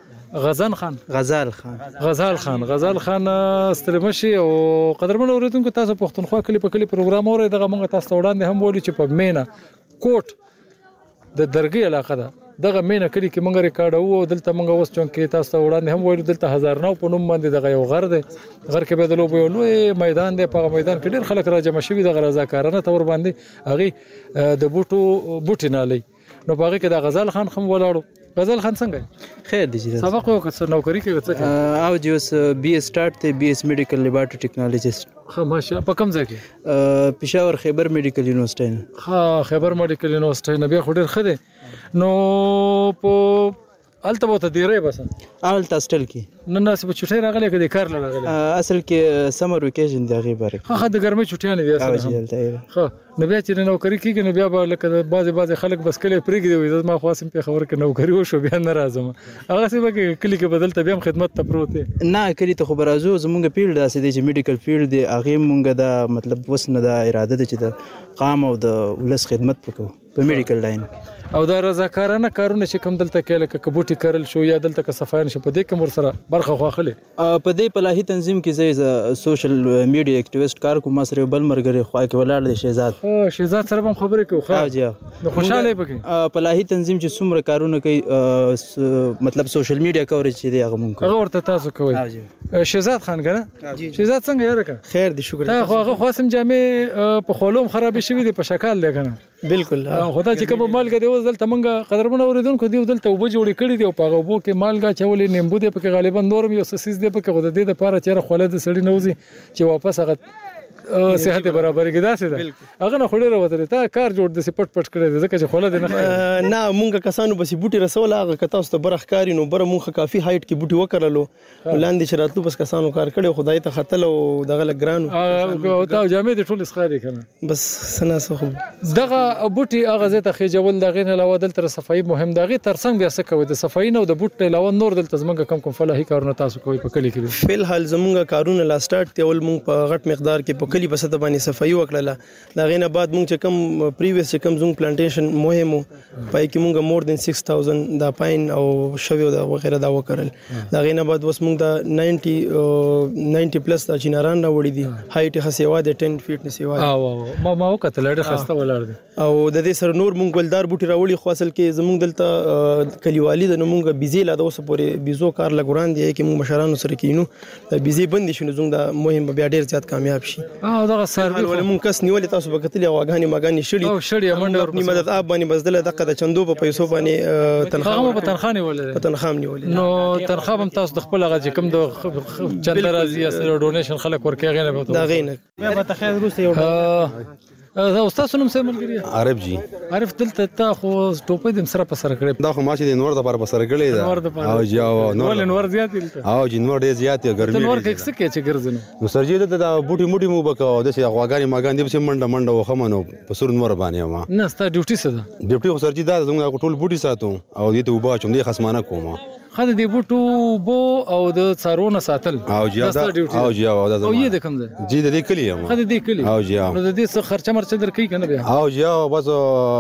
غزال خان ستلمشي او قدرمن اوریدونکو تاسو پښتونخوا کلی په کلی پروګرام اوري دغه موږ تاسو وړاندې هم وړي چې په مینه کوټ د درګي علاقه ده دغه مینه کلی کې مونږ ریکارډ وو دلته مونږ اوس چون کې تاسو ته وړاندې هم ویل دلته 1009 په نوم باندې دغه یو غر دی غر کې به د لوبو یو لوی میدان دی په میدان کې ډېر خلک راجمع شوي د رضاکارانه تور باندې هغه د بوټي نالي نو باغې کې د غزال خان خم ولاړو غزال خان څنګه خیر دی جی سبق وکړ نوکری کې څه او جوس بي سٹارټ ته بي اس میډیکل لیبارټری ټیکنالوژیست ها ماشاءالله په کوم ځای کې پېښور خیبر میډیکل یونیورسيټي ها خیبر میډیکل یونیورسيټي نه بیا خو ډېر ښه دی نو په الته بوته دیره بس الته استل کې نن ناس په چټي راغلي کې د کار راغلي اصل کې سمر ویکیشن دی غي بارک ها د ګرمي چټي نه دی اصل ها نو بیا چې نوکری کېږي نو بیا به لکه بعضي خلک بس کله پرېږدي وي ما خاصم په خبر کې نوکری وشو بیا نه راځم هغه څه به کلی کې بدلته بیا خدمت ته پروت نه کلی ته خبر ازو زمونږ فیلډ داسې دی چې میډیکل فیلډ دی هغه مونږ دا مطلب وسنه دا اراده ده چې د قام او د ولس خدمت وکړو په میډیکل لاین او دا رضاکارانه کارونه چې کوم دلته کې لکه کبوټي کرل شو یا دلته که صفاین شو په دې کې مر سره برخه خواخلې په دې پلاهي تنظیم کې زه سوشل میډیا اکټیویسټ کار کوم سره بل مرګري خو کې ولاړ دي شهزاد سره هم خبرې کوي خو جی نو خوشاله پکې پلاهي تنظیم چې څومره کارونه کوي مطلب سوشل میډیا کورج چې دی هغه مونږ هغه ورته تاسو کوي شهزاد خان کنه شهزاد څنګه یاره کا خیر دی شکر خو هغه خاصم جامې په خولوم خراب شوی دی په شکل دی کنه بالکل خدای چې کوم مالګه دی اوس دلته مونږه قدرمن اوریدونکو دی دلته وبو جوړ کړی دی او په غوبو کې مالګه چولې نیمبو دی په غالبا نورم یو سسیس دی په خدای د لپاره چې خوله د سړی نوځي چې واپس هغه صحت برابر کې داسې ده هغه نه خوري راوته تا کار جوړ د سپټ پټ کړی ځکه چې خوله د نه مونږه کسانو بس بوټي رسول هغه کته واست برخ کاری نو بر مونږه کافي هایټ کې بوټي وکړلو لاندې شراتلو بس کسانو کار کړي خدای ته خطل او دغه لګرانو او تا جامې د ټول اسخاري کنه بس سنا سخو دغه بوټي هغه زه ته خېجول دغه نه علاوه دلته صفائی مهم دغه ترڅنګ بیا څه کوي د صفائی نه او د بوټي علاوه نور دلته زمونږ کم فلاحي کارونه تاسو کوي په کلی کې فل حال زمونږ کارونه لا سٹارټ ته ول مونږ په غټ مقدار کې په کلی بسته باندې صفائی وکړه دا غینه بعد مونږ چې کم پریویس چې کم زموږ پلانټیشن مهمو پای کې مونږ مور دین 6000 دا پاین او شوی او وغیرہ دا وکړل دا غینه بعد وس مونږ دا 90 پلس دا چیناران راوړي دي هایټ خسیوا د 10 فیټ نسیوا او ما وکړه لړ خسته ولر دي او د دې سره نور مونږ ګلدار بوټي راوړي خو اصل کې زموږ دلته کلیوالي د مونږ بيزي لا د اوس پورې بيزو کار لګوران دي کې مونږ مشرانو سره کینو بيزي بند شي نو زموږ دا مهم بیا ډیر زیات کامیاب شي دا سروي مونږ کس نیولې تاسو به کتلې واغاني ماغاني شړي او شړي منډه په مدد اب باندې بس دله دغه د چندو په پیسو باندې تنخواه په تنخواه نیولې په تنخواه نیولې نو تنخواه هم تاسو د خپل هغه کوم د چند راځي اصل ډونیشن خلک ورکې غینه به دا غینه بیا به تخیل روسي یو دا استاد نوم څه ملګری عارف جی عارف دلته تا خو ټوپې د سره په سره کړې دا خو ماشي د نور د پر سره کړې دا او جاو نور زیات دي او جی نور ډیر زیات ګرمي نور کې څه کې چې ګرځنه نو سرجی د بوټي موټي مو بکاو د څه غواګانی ماګان دي په منډه وخمنو په سور نور باندې ما نه ستا ډیوټي څه ده ډیوټي خو سرجی دا زموږ ټول بوټي ساتو او دې ته وبا چوم دې خصمانه کوم خاله دی بوټو بو او د څارونه ساتل او جی دا او جی او دا او یې د کوم ځای جی د دې کلی یم خاله دې کلی او جی نو د دې څه خرچه مرچه درکې کنه بیا او جی او بس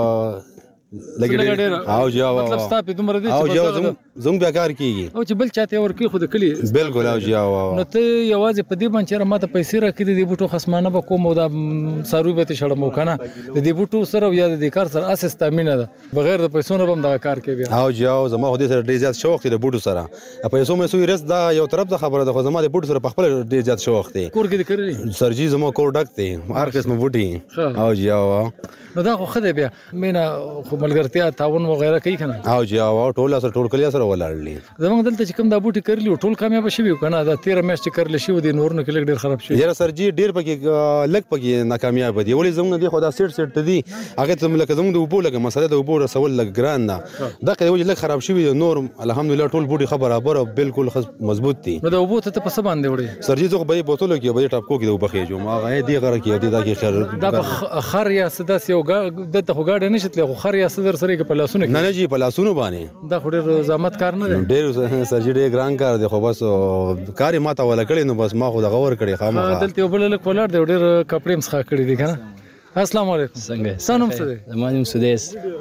لګړې او جی مطلب ستاپ دومره دي او جی زوم بیا کار کیږي او چې بل چاته ورکی خو د کلی بالکل او جی او نو ته یوازې په دې باندې راته پیسې راکې دي بوټو خصمانه به کوم او دا ساروي به ته شړمو کنه د دې بوټو سره یا د دې کار سره اساس تامینه ده بغیر د پیسو نه هم دا کار کوي او جی او زما خو دې سره ډیر زیات شوق دی د بوټو سره په پیسو مې سوې رس دا یو طرف د خبره ده خو زما د بوټو سره په خپل ډیر زیات شوق دی کور کې کړی سرجی زما کور ډک دی هر قسم بوټي او جی او نو دا خو خدای بیا مینا خو ملګرتیا تعاون وغیرہ کوي کنه او جی او ټول سره ټول کلیه سره ولاړلی زمونږ دلته چې کوم دا بوټي کرلی ټول کامیاب شوی کنه دا 13 میاشتې کرل شو دي نور نه کلیک ډیر خراب شي یاره سرجی ډیر پکې لګ پکې ناکامیاب دي ولې زمونږ دی خدا سیټ دی هغه ته ملک زمونږ د وبو لګ مسله د وبو رسول لګ ګران نه دا کې وجه لګ خراب شوی نور الحمدلله ټول بوټي برابر بالکل مضبوط دي نو د وبو ته په څه باندې وړي سرجی زه به بوتلو کې به ټاپ کو کې د وبخې جو ما دی غره کې دی دا کې خیر دا خر یا صدا سیو د ته غاډه نشته خو خر یا صدر سره کې په لاسونه نه نه جی په لاسونه باندې دا خو ډیر زحمت کار نه دی ډیر سرجی ډیر ګران کار دی خو بس کار ما ته ولا کړی نو بس ما خو د غور کړی خامخا دلته بل له کولار دی ډیر کپړې مسخه کړی دی کنه السلام علیکم څنګه سلام څه دی زمانم سودیس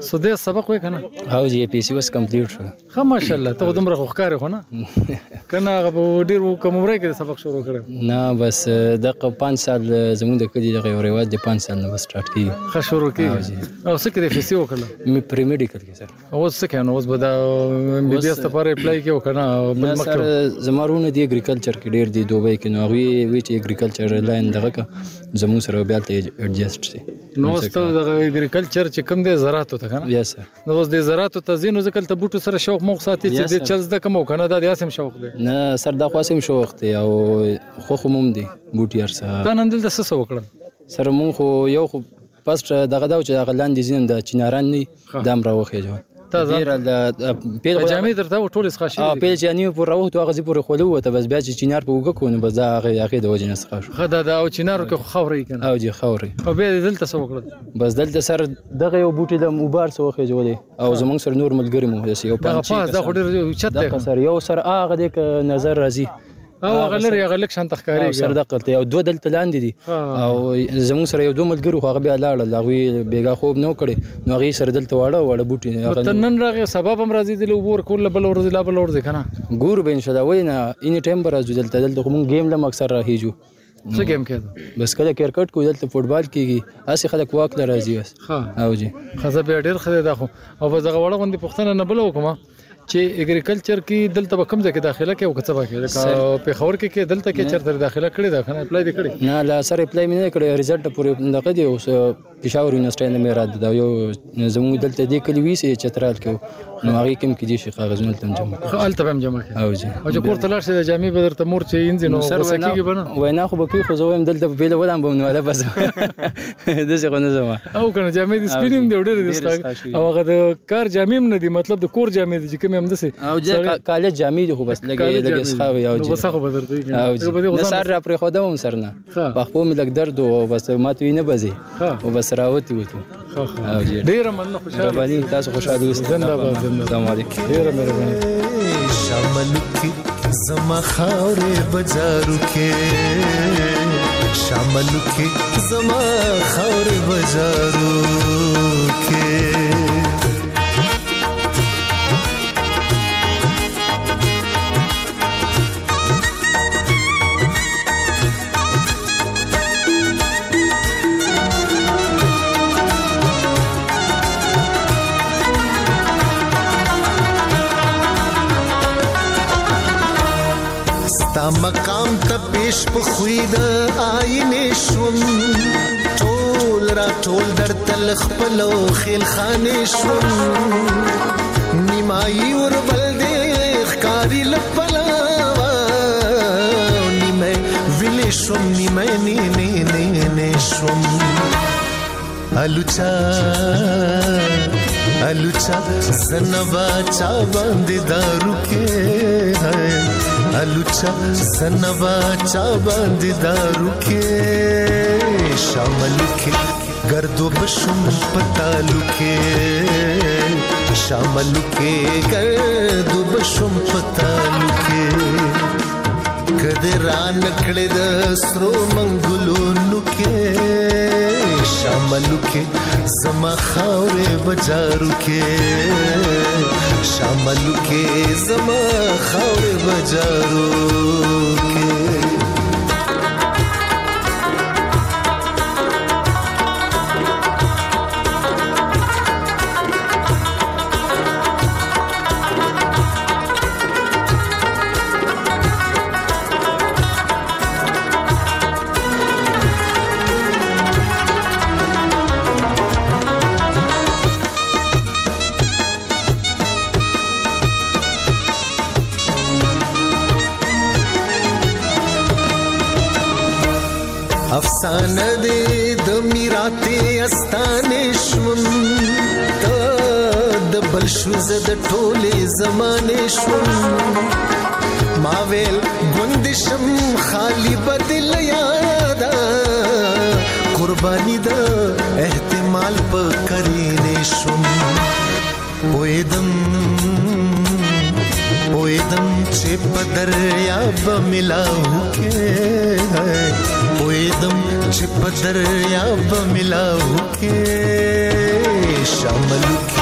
سو دې سبق وای کنه او جی پی سی واس کمپلیټ شو ها ماشاءالله ته دومره خوخاره خو نه کنه هغه ډیر کوم عمره کې سبق شروع کړو نه بس دغه 5 سال زموږ د کلی دغه رواج د 5 سال نه سٹارټ کی ښه شروع کی او څه کې د فیسي وکړه می پری میډیکل کې سر او څه کنه اوس به دا ام بي بي اس ته پر اپلای کې وکړه سر زمارونه دی اګریکلچر کې ډیر دی دوبه کې نو وی چې اګریکلچر لاین دغه زموږ سره بیا ته ایڈجسټ شي نو ستاسو د اګریکلچر چې کوم دی زراعت ته کنه یس سر نو اوس د زراعت ته زینو ځکه ته بوټو سره شوق موږ ساتي چې د چل زده کوم کنه دا د اسم شوق دی نه سر دا خاصم شوق دی او خو موم دی بوټي ارسه دا نن دلته څه وکړم سر مون خو یو خو پست دغه دا چې هغه لاندې زین د چیناران نه دام راوخې جو ډیر د پیل جامې درته ټول ښه شي پیل جانی پر راوته هغه زی پر خلو ته بس بیا چې چینار په وګ کو نو بس دا هغه د وجه نه ښه شو خدا دا او چینارو کې خوري کنه او جی خوري او بیا دلته څه وکړل بس دلته سر دغه یو بوټي د مبار څه وخې جوړې او زمونږ سر نور ملګری مو یو پانچ دا خو ډیر چت دی سر یو سر هغه د نظر راځي او غلر یا غلک شان تخکاری سر دقلته او دوه دلته لاندې دي او زموږ سره یو دوه ملګرو هغه بیا لاړل هغه بیګا خوب نو کړي نو هغه سره دلته واړه بوټي هغه نن راغی سبب هم راځي د لوبور کول بل ورځ لا بل ورځ کنه ګور به ان شاء الله وینا ان ټایم پر راځو دلته موږ گیم لم اکثر راهیجو څه گیم کېده بس کله کرکټ کو دلته فوټبال کیږي اسی خلک واک لراځي بس او جی خزه به ډیر خله دا خو او بس دغه وړه غوندي پښتنه نه بلو کومه چې اګریکلچر کې دلته به کوم ځای کې داخله کې او کڅبه کې په خبر کې دلته کې چرته داخله کړي دا کنه اپلای دې کړي نه لا سره اپلای مې نه کړی ریزلټ پورې دغه دی اوس پېښور یونیورسيټي نه مې راد دا یو زموږ دلته دی کلی وی سي چترال کې نو هغه کوم کې دي شي کاغذونه تم جمع خپل تبم جمع او جی او چې پورته لاړ شي د جامع بدر تمور چې انځ نو وسکیږي بنه وینا خو بکی خو زویم دلته په بیل ولم بم نو ولا بس دغه غو نه زما او کنه جامع د سپینیم دی ډېر دي او هغه د کار جامع نه دي مطلب د کور جامع دي چې کوم هم دسي او کالج جامع دي خو بس لګي اسخاوي او جی بس خو بدر دی او سر را پر خودم سرنه په خو مې لګ درد او بس ما ته نه بزي او بس راوتی وته او جی ډیر مننه خوشاله باندې تاسو خوشاله اوسئ السلام علیکم ډیر مهرباني شامل کی زما خاورې بازارو کې شامل کی زما خاورې بازارو کې تا مقام ته پیش په خوید آینه شوم ټول را ټول در تل خپلو خیل خانه شوم نیمای ور بل دې ښکاری لپلا نیمه ویل شوم نیمه نه شوم الوچا زنبا چا باندې دارو کې ہے الوچا زنبا چا باندې دارو کې شامل کې گردو بشم پتالو کې شامل کې گردو بشم پتالو کې کده را نکړې د سرو منګلونو کې شاملو کې زما خاورې بازارو کې شاملو کې زما خاورې بازارو کې افسانه دې د میراته استانې شوم د بل شو زد ټولې زمانه شوم ما ویل ګوندشم خالی بدل یادا قربانی د احتمال په کرینې شوم پویدم چې په دریاب ملاو کې پویدم چې په دریاب ملاو کې شامل کې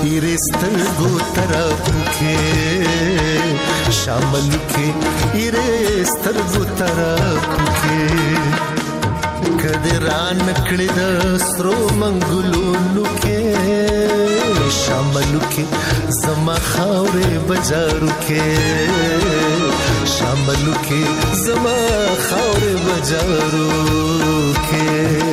سترګو طرفکې شامل کې سترګو طرفکې کده ران کړي د سترو منګلونو کې شامل کې زما خاورې بازارو کې شامل کې زما خاورې بازارو کې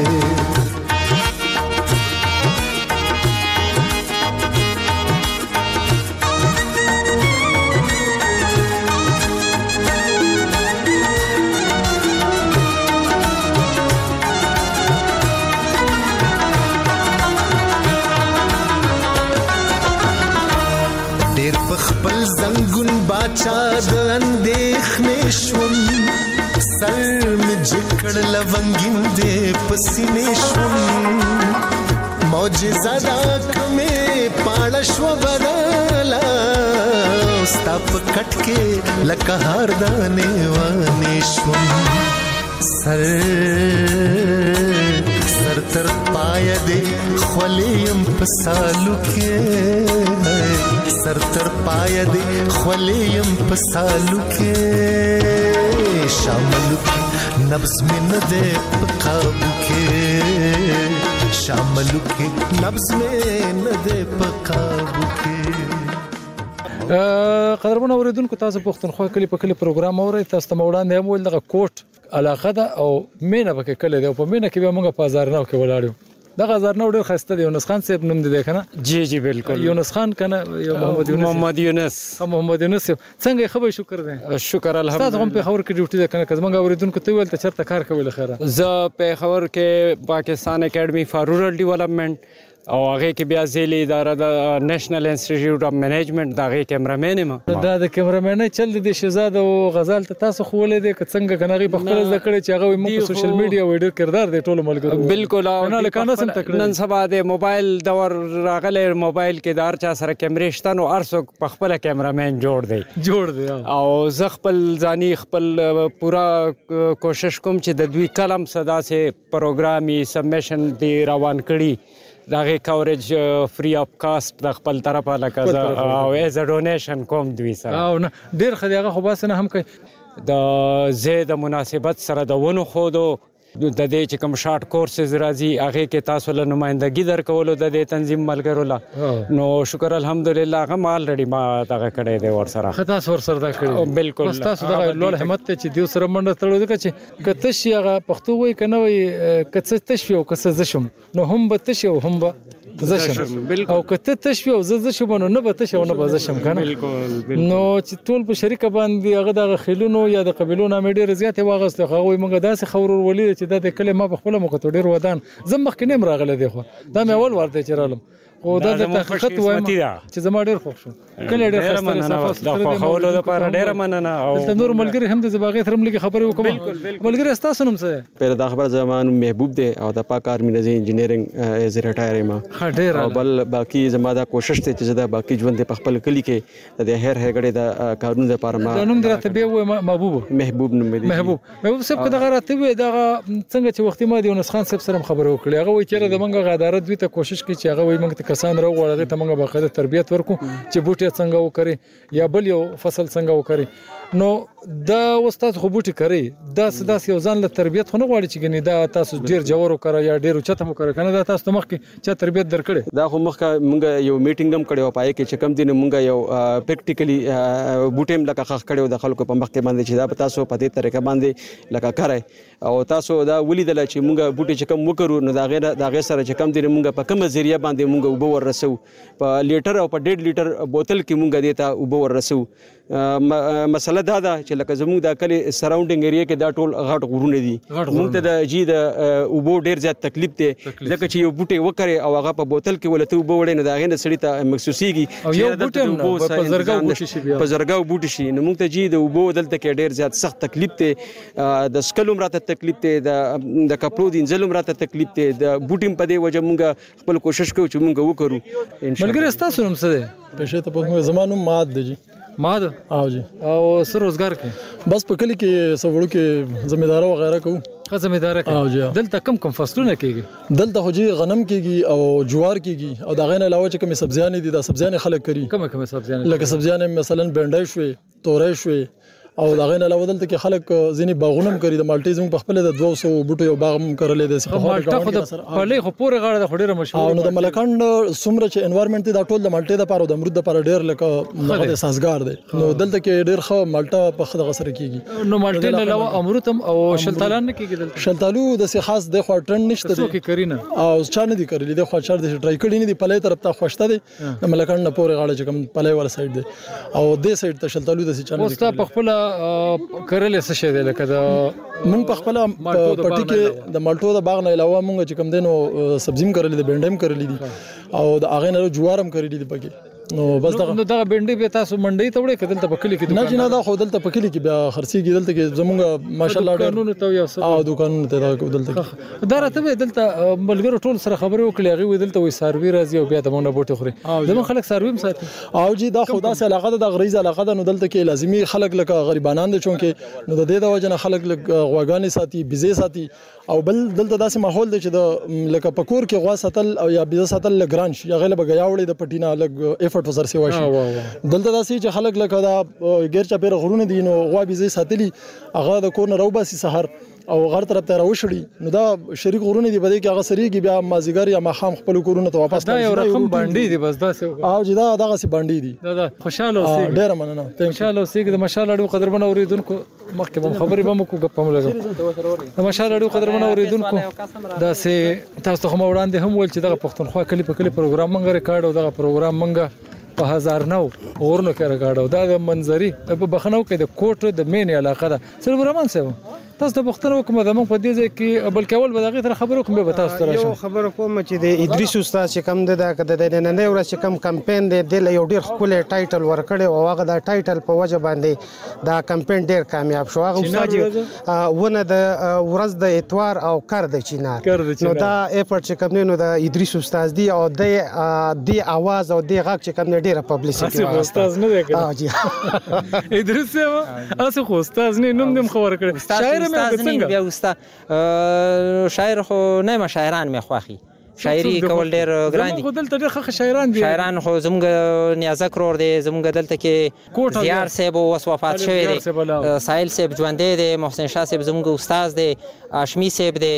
باچا د اندېښنې شوم سر مې جکړ لونګین دې پسینې شوم معجزه دا کمې پاړه شو بدلا ستا په کټ کې لکه هار دانې وانې شوم سر تر پایا دې خولیم په سالو کې سر تر پایا دې خولیم په سالو کې شامل کې نبض مې نه دې په قابو کې شامل کې نبض مې نه دې په قابو کې. قدرمن اوریدونکو تاسو پښتونخوا کلی په کلی پروګرام اورئ تاسو ته وړاندې هم ول دغه کوټ علاقه ده او مینه پکې کلی ده او په مینه کې به موږ په هزارناو کې ولاړو دغه هزارناو ډېر ښایسته دی یونس خان صاحب نوم دی کنه جی بالکل یونس خان کنه یو محمد یونس څنګه خبر شکر دی شکر الحمدلله تاسو هم په خبر کې ډیوټي ده کنه که موږ اوریدونکو ته ویل ته چرته کار کوي لخره زه په خبر کې پاکستان اکیډمي فار رورل ډیولپمنٹ او هغه کې بیا ځلې اداره د نېشنل انسټیټیوټ اف منیجمنت دا غي کیمرامین ما دا د کیمرامین چل د شهزاد او غزال ته تاسو خولې د څنګه کناغي په خپل ځکړې چې هغه موږ په سوشل میډیا ویډیو کردار دی ټول ملګرو بالکل نه لکانه سم تکړه نن سبا د موبایل دور راغله موبایل کې دار چا سره کیمرې شته نو ارسو په خپل کیمرامین جوړ دی او زه خپل ځاني خپل پورا کوشش کوم چې د دوی کلم صدا سه پروګرامي سبمیشن دی روان کړي داغه کوریج فری اف کاست د خپل طرفه لکه او ایز ا ډونیشن کوم دوی سره او نه ډیر خدایغه خو باسنه هم کوي د زید مناسبت سره د ونو خودو د دې چې کوم شارټ کورسز راځي هغه کې تاسو له نمائندګي درکولو د دې تنظیم ملګرو لا نو شکر الحمدلله هغه مال رډي ما دغه کړی دی ور سره خطا سور سره دا کړی بالکل تاسو دغه لول همت چې دیو سره منډه تړو دغه چې کته شي هغه پښتو وای کنه وای کڅ تشوي او کڅ زشم نو هم به تشي او هم به زشم او کته تشوي او زشم نو نه به تشي او نه به زشم کنه نو چې ټول په شریکه باندې هغه د خیلونو یا د قبيلونو مېډي رضایت واغسته هغه موږ داسې خبرور ولې چې د کلمه په خپل مخ ته ډیر ودان زم مخ کې نیم راغله دی خو دا مې اول ورته چرالم او دا د حقیقت وایم چې زما ډیر خوښ شو کله ډیر مننه د خوښولو لپاره ډیر مننه او د نور ملګری هم د زباغې ترم لګي خبرې وکم ملګری تاسو نوم څه پر دا خبر زمان محبوب دی او د پاک آرمي نزي انجینرینګ از ریټایر ما او بل باقی زما دا کوشش ته چې دا باقی ژوند په خپل کلی کې د هر هغړې د کارونو لپاره ما نوم درته به و محبوب نوم دی محبوب صاحب کدا راته وي دا څنګه چې وخت ما دی یونس خان صاحب سره خبرې وکړې هغه وایي چې د منګه غدارت وي ته کوشش کوي چې هغه وایي منګ ته کسان راوړل ته موږ باقاعده تربیت ورکو چې بوټي څنګه وکړي یا بل یو فصل څنګه وکړي نو دا استاد خو بوټي کوي دا سداس یو ځان له تربیت خو نه غواړي چې ګنې دا تاسو ډیر جوړ وکړه یا ډیر چته مو کړه کنه دا تاسو مخ کې چې تربیت درکړي دا خو مخ موږ یو میټینګ هم کړو پای کې چې کم دین موږ یو پریکټیکلی بوټیم لکه خخ کړو د خلکو په مخ کې باندې چې دا تاسو په دې طریقه باندې لکه کړای او تاسو دا ولیدل چې موږ بوټي چې کم وکړو نو دا غیر سره چې کم دین موږ په کوم ذریعہ باندې موږ وبو ورسو په لیټر او په 1.5 لیټر بوتل کې موږ دیتا وبو ورسو مسله دا ده چې لکه زموږ د کلی سراوندینګ ایریا کې دا ټول غټ غرونه دي موږ ته د جی د وبو ډیر زیات تکلیف دی ځکه چې یو بوټي وکړي او هغه په بوتل کې ولته وبو وړي نو دا غینه سړی ته محسوسيږي چې په زرګاو بوټي شي نو موږ ته جی د وبو دلته کې ډیر زیات سخت تکلیف دی د سکلوم راته تکلیف دی د کپړو د انځلوم راته تکلیف دی د بوټیم په دی وجه موږ خپل کوشش کوو چې موږ وکړو ملګری تاسو نوم څه دی پېښه ته په زمانو ماد دی ماد او جی او سر روزګار کې بس په کلی کې سوړو کې ځمېدارو وغیرہ کوو زمیندار کې دلته کم فصلونه کیږي دلته خو جی غنم کیږي او جوار کیږي او دا غینه علاوه چې کوم سبزیان دي دا سبزیان خلک کوي کوم سبزیان لکه سبزیان مثلا بنډای شوي تورې شوي او دا غینه علاوه دلته کې خلک ځینی باغونه کوي د مالټې زموږ په خپل د 200 بوټو یو باغ کړلې د مالټه خو د پلې خو پورې غاړه د خډيره مشهور او نو د ملکند سمره چې انوایرنمنت دا ټول د مالټې د لپاره او د امرود لپاره ډېر لکه نغد سازگار دی نو دلته کې ډېر ښه مالټه په خدغه سره کیږي نو مالټې نه علاوه امرود او شلتالان نه کیږي دلته شلتالو د سی خاص د خو ټرند نشته څوک کرینه او چا نه دي کړلې د خو چار د ټرای کړی نه دي پلې طرف ته خوشته دي د ملکند نه پورې غاړه چې کوم پلې ول سایډ دی او د سایډ ته شلتالو د سی چا نه دي اوس په خپل کرلې څه شه دی لکه دا مونږ په خپل پټی کې د مالټو د باغ نه علاوه مونږ چې کوم دینو سبزیم کړلې د بنډم کړلې دي او د اغه نه جوارم کړلې دي پکې نو بس دا بنډي به تاسو منډي ته وړي کدل ته پکلي کې نه جنا دا خو دلته پکلي کې بیا خرسيږي دلته کې زمونږ ماشاءالله قانون ته یو څه او دکانونه ته دا دلته دا راته دلته ملګرو ټول سره خبرې وکړي هغه دلته وي سروي راځي او بیا د مونږ بوټي خوري زمون خلک سروي مساتي او جی دا خدا سره علاقه د غریزه علاقه ده نو دلته کې لازمي خلک لکه غریبانان دي چونکه نو د دې د وجنه خلک غواګانی ساتي بيزي ساتي او بل دلته داسې ماحول دی چې د لکه پکور کې غوا ساتل او یا بيزه ساتل لګرانش یا غلبه غیاوړي د پټینا لګ افورت وزر سی واشي دلته داسې چې خلک لکه دا غیر چا پیر غرونه دي نو غوا بيزي ساتلي هغه د کور نه روباسي سحر او غر طرف ته راوشړي نو دا شریک غرونه دي بده کې هغه سریږي بیا مازیګر یا ماخام خپل کورونه ته واپس دا یو رقم باندې دي بس دا او جدا دغه سي باندې دي دا خوشاله اوسئ ډیر مننه خوشاله اوسئ د مشال اړو قدرمن اوریدونکو مخکې به خبرې به مو کو غپم لګم د مشال اړو قدرمن اوریدونکو دا سي تاسو ته وړاندې هم ول چې دغه پښتونخوا کلی په کلی پروګرام منګه ریکارډ او دغه پروګرام منګه په 1009 غورنو کې راغاړو دا د منظري په بخنو کې د کوټ د مین علاقه ده سره برمان سره تاسو د پښتنو کوم د موږ په دې ځای کې بلکې اول به دغه خبرو کوم به تاسو سره یو خبر کوم چې د ادریس استاد چې کوم د نن ورځ چې کوم کمپاین دی د یو ډیر خپل ټایټل ورکړي او هغه د ټایټل په وجه باندې دا کمپاین ډیر کامیاب شو هغه استاد ونه د ورځ د اتوار او کار د چینار نو دا افورت چې کوم نو د ادریس استاد دی او د اواز او د غږ چې کوم ډیره پبلسټي واسطه استاد نه دی ادریس اسه خو استاد نه نوم خبر کړ شاعر استاد بیا وستا شاعر خو نه شاعران مې خوخي شاعري کول ډیر ګران دي دلته ډیر ښه شاعران دي شاعران خو زموږ نیازه کرور دي زموږ دلته کې زیار صاحب وصفات شوی دي ساحل صاحب ژوند دي محسن شاه صاحب زموږ استاد دي اشمی صاحب دي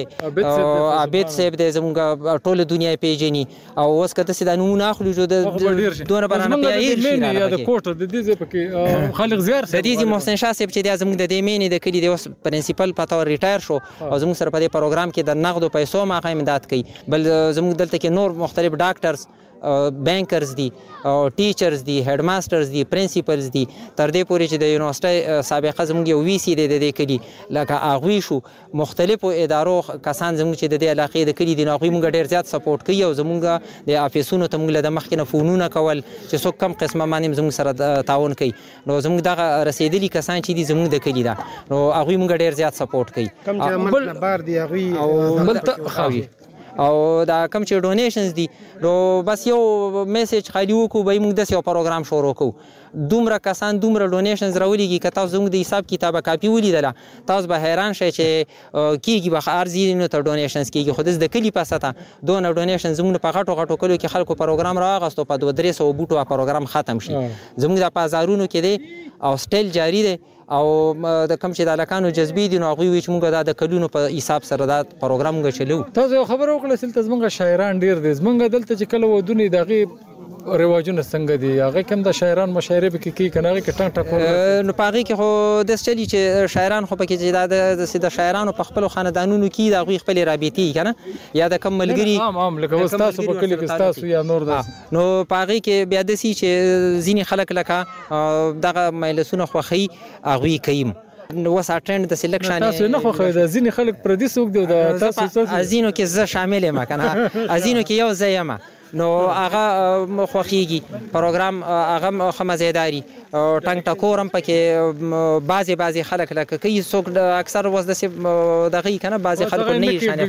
عابد صاحب دي زموږ ټول دنیا پیژني او اوس کته سیدا نمونه اخلو جو د دونه برانه پیایر شي یا د کوټ د دې په خالق زیار د دې محسن شاه صاحب چې د زموږ د دې مینې د کلی د اوس پرنسپل پتا ریټایر شو او زموږ سره په دې پروګرام کې د نقد پیسو ماخه امداد کوي بل زموږ دلته کې نور مختلف ډاکټرز بانکرز دي او ټیچرز دي هډ ماسترز دي پرنسپلز دي تر دې پورې چې د یونیورسيټي سابقه زموږ یو وی سی د دې کلی لکه اغوي شو مختلفو ادارو کسان زموږ چې د دې علاقې د کلی د ناغوي موږ ډیر زیات سپورټ کوي او زموږ د افیسونو ته موږ د مخکنه فونونه کول چې څوک کم قسمه باندې زموږ سره تعاون کوي نو زموږ دغه رسیدلی کسان چې دي زموږ د کلی دا نو اغوي موږ ډیر زیات سپورټ کوي کم چې عمل بار دی اغوي او بل خوي او دا کم چې ډونیشنز دي نو بس یو میسج خالي وکړو به موږ د یو پروګرام شروع کوو دومره کسان دومره ډونیشنز راولېږي که تاسو زموږ د حساب کتابه کاپي ولیدله تاسو به حیران شئ چې کېږي به ارزي نو ته ډونیشنز کېږي خو د کلي په سطحه دونه ډونیشن زموږ په غټو غټو کلیو کې خلکو پروګرام راغستو په 200 بوټو پروګرام ختم شي زموږ د بازارونو کې دی او سټیل جاری دی او د کم چې د علاقانو جذبې دي نو هغوی وایي چې موږ دا د کلونو په حساب سره دا پروګرام موږ چلو تاسو یو خبره وکړه چې دلته زموږ شاعران ډېر دي زموږ دلته چې کله ودونه د هغې رواجونه څنګه دي هغه کوم د شاعران مشاعره به کې کنه هغه کې ټنګ ټکو نو پاغي کې خو د چلی چې شاعران خو پکې چې د شاعرانو په خپل خاندانونو کې د غوي خپل رابطي کنه یا د کم ملګری عام لکه تاسو په کلی کې تاسو یا نور ده نو پاغي کې بیا د سي چې ځینی خلک لکه دغه مجلسونه خوخي اغوي کيم نو وسه ټرند د سلیکشن تاسو نه خو د ځینی خلک پردیس وګ د تاسو ازینو کې زه شامل یم کنه ازینو کې یو ځای یم نو هغه خوخيږي پروګرام هغه خمزیداری ټنګ ټکور هم پکې بعضي خلک لکه کوي څوک اکثر وز دغه کنه بعضي خلک نه شانه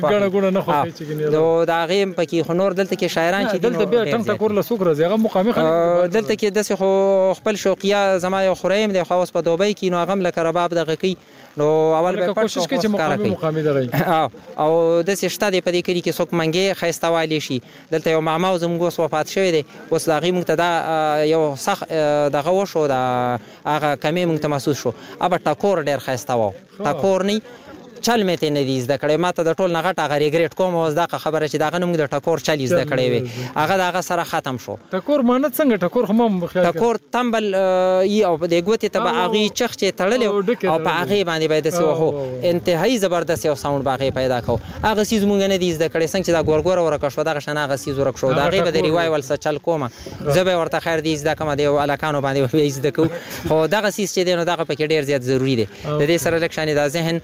خو نو دا غیم پکې خنور دلته کې شاعران چې دلته به ټنګ ټکور له څوک راځي هغه مقامي خلک دلته کې د خو خپل شوقیا زما یو خوریم د خواص په دوبۍ کې نو هغه لکه رباب دغه کوي نو اول به کوشش کوي چې مقامي دغه او د سشته د پدې کې څوک منګي خيسته والی شي دلته یو ماما زموږ وفات شوی دی اوس لاغي موږ ته دا یو صح دغه وشو دا هغه کمی موږ ته محسوس شو ابا ټاکور ډیر خيسته و ټاکور نه چل مې ته نه دي زده کړې ماته د ټول نغټ هغه ریګریټ کوم اوس دا خبره چې دا غنوم د ټاکور چلی زده کړې وي هغه دغه سره ختم شو ټاکور مانه څنګه ټاکور هم خیال ټاکور تمبل یو په دې ګوتې ته هغه چخ چې تړلې او په هغه باندې باید سو هو انتهایی زبردست یو ساوند باغې پیدا کو هغه سیز مونږ نه دي زده کړې څنګه چې دا ګورګور ورکه شو دا شنه هغه سیز ورکه شو دا غي به د ریوایول څه چل کومه زبې ورته خیر دي زده کوم دی الکانو باندې وې زده کو خو دغه سیز چې دی نو دغه پکې ډیر زیات ضروری دی د دې سره لکشانې د ذهن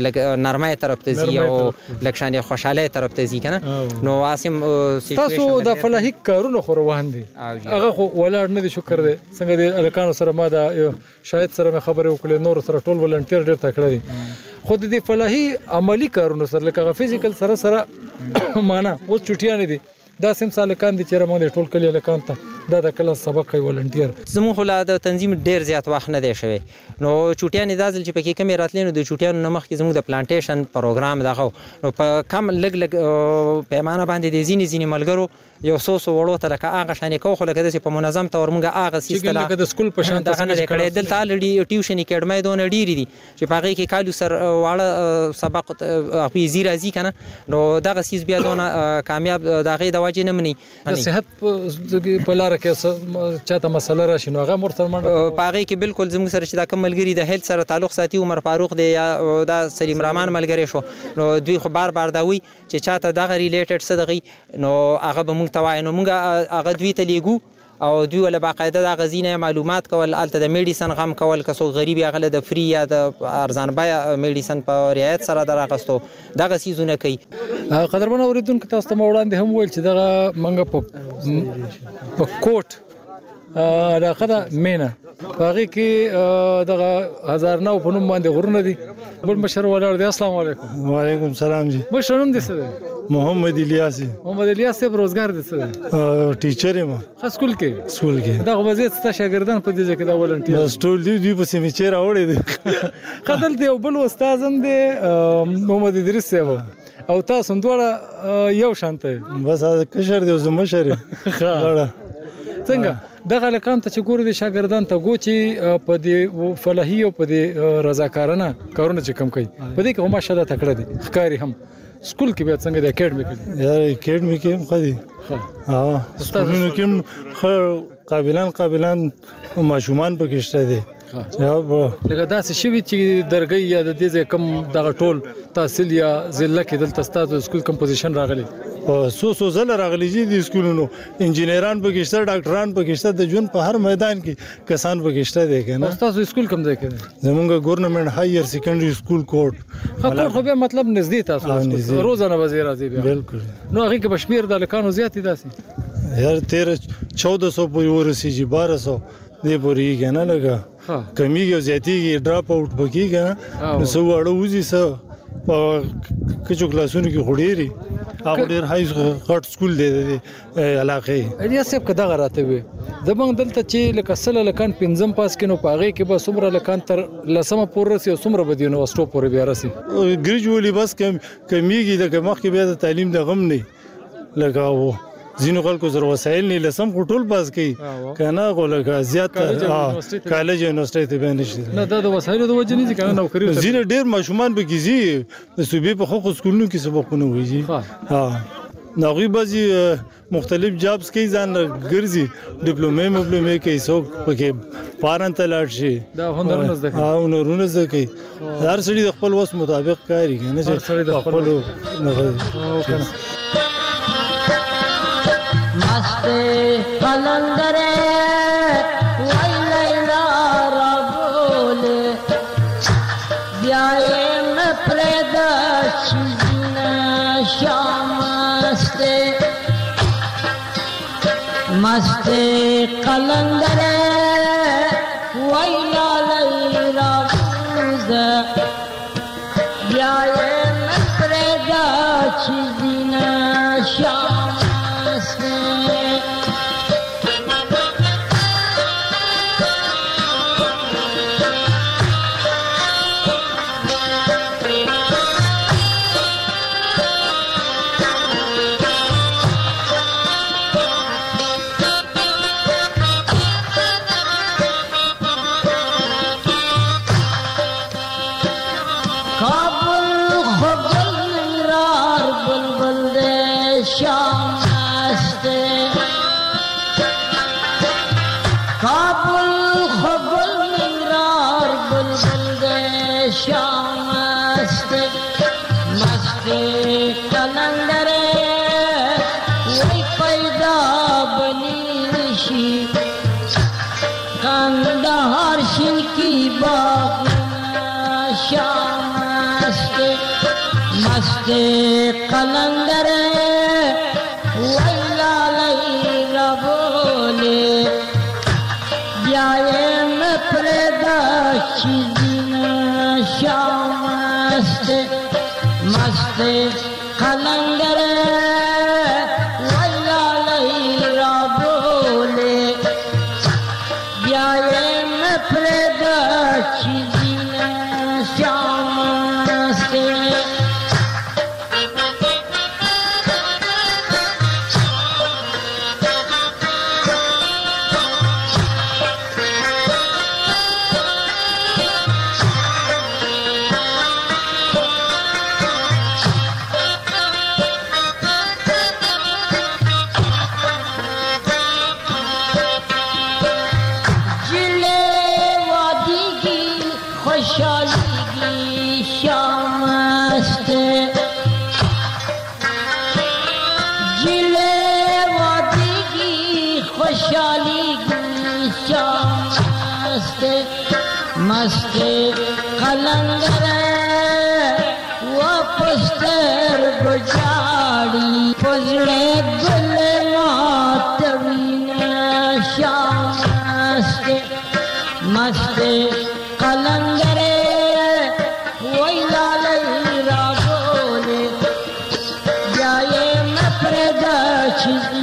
نرمه طرف ته او لکشانې خوشاله طرف ته ځي کنه نو عاصم تاسو د فلاحي کارونو خو روان دي هغه خو ولاړ نه دي شکر دی څنګه د الکانو سره ما دا شاید سره خبرې وکړې نور سره ټول ولنټیر ډیر تکړه دي خو د فلاحي عملی کارونو سره لکه فزیکل سره معنا اوس چټیان دي دا سم سالکان دي چې رمونه ټول کلی لکان ته دا کله سبق کوي ولنټیر زموږ لا د تنظیم ډیر زیات وخت نه دی شوی نو چټیان دازل چې پکې کمی راتلینو د چټیان نمخ کې زموږ د پلانټیشن پروګرام دغه نو په کم لګ پیمانه باندې د زینې ملګرو یو سوسو وړو ته لکه هغه شانې کو خو لکه د په منظم تور مونږه هغه سیستم لکه د سکول په شان څنګه نه کړي دلته الډي ټیوشن اکیډمي دونه ډیری دي چې پاغه کې کالو سر واړه سبق په زیرا زی کنه نو دغه سیس بیا دونه کامیاب دغه د واجب نه مني د صحت په لار کې چاته مسله راشي نو هغه مرتمن پاغه کې بالکل زموږ سره چې دا کوم ملګری د هیلث سره تعلق ساتي عمر فاروق دی یا دا سلیم رحمان ملګری شو نو دوی خو بار دا وی چې چاته دغه ریلیټډ صدقي نو هغه به توای نو موږ هغه دوی ته لیګو او دوی ول باقاعده د غزینه معلومات کول الته د میډیسن غم کول کسو غریب غله د فری یا د ارزان بای میډیسن په رعایت سره دراغستو دغه سيزونه کوي قدرمن اوریدونکو تاسو ته وړاندې هم ویل چې دغه منګه په کوټ راخه مینا باغی کې دغه هزار نو په نوم باندې غرونه دي بل مشر ولاړ دی السلام علیکم وعلیکم السلام جی مشرون دي څه محمد الیاس صاحب روزګار دي څه ټیچر یم سکول کې دا وظیفه ست شاګردان په دې کې دا ولنټیر سټول دی په سیمچر اوړې دي خدل دی بل استاد هم دی محمد ادریس صاحب او تاسو دواړه یو شانته بس کشر دی زما مشر څنګه دغه لکان ته چې ګورو د شاګردان ته ګوچی په دې فلاحي او په دې رضاکارانه کارونه چې کم کوي په دې کې هم ماشاءالله تکړه دي ښکاری هم سکول کې به څنګه د اکیډمي کې یا اکیډمي کې هم خدي استادونو کې خو قابلان ماشومان پکې شته دي لکه داسې شوي چې درګي یا د دې کم دغه ټول تحصیل یا ضلع کې دلته ستاسو سکول کمپوزیشن راغلي سو زله راغلي دي سکولونو انجینران پکې شته ډاکټران پکې شته د ژوند په هر میدان کې کسان پکې شته دي کنه تاسو سکول کوم ځای کې زمونږ ګورنمنت هایر سیکنډري سکول کوټ خو به مطلب نږدې تاسو روزانه وزیر راځي بالکل نو هغه کې بشمیر د لکانو زیات دي داسې یار 1400 پورې ورسیږي 1200 دې پورې کنه لګا کمیږي زیاتیږي ډراپ اوټ بکیږي نو سو اړه وځي سو په کچو کلاسونو کې خوريري هغه ډیر هاي غټ سکول دی د علاقې اړیا سب کدا غراته وي زمونږ دلته چې لکه سل لکان پنځم پاس کینو پاغه کې به سمره لکان تر لسمه پورې او سمره به دیونو واستو پورې بیا راسي ګریجوالي بس کمیږي لکه مخکې بیا د تعلیم د غم نه لګاو زینو خلکو زر وسایل نه لسم ټول پاس کی کنه غولګه زیات کالج یونیورسيټي ته باندې نه دا د وسایلو د وجه نه دي کنه نوکری زینو ډیر ماشومان به کیږي د صوبې په خو سکولونو کې سبقونه وایي ناغي بازي مختلف جابس کې ځان ګرځي ډیپلومه کې څوک پکې پارن تلاړ شي دا هنرونه زده کوي هنرونه زده کوي هر سړي د خپل وس مطابق کاری کوي نه چې د خپل मस्ते कलंदरे वैला रबोले ब्याए में प्रदर्शन शामस्ते قلندر ویلا لیرا موزه بیای مفردا چیزی نشامسته قلندر ویلا لیرا بوله بیای مپردا چیزی نشامست مست قلندر ویلا لیرا بوله بیای مپردا چیزی نشامست मस्त कलंदर वापस तर गुजारी फजड़े गुल मातवीन शामस्त मस्त कलंदर वैला लैरा बोले जाए मफरदा चीज़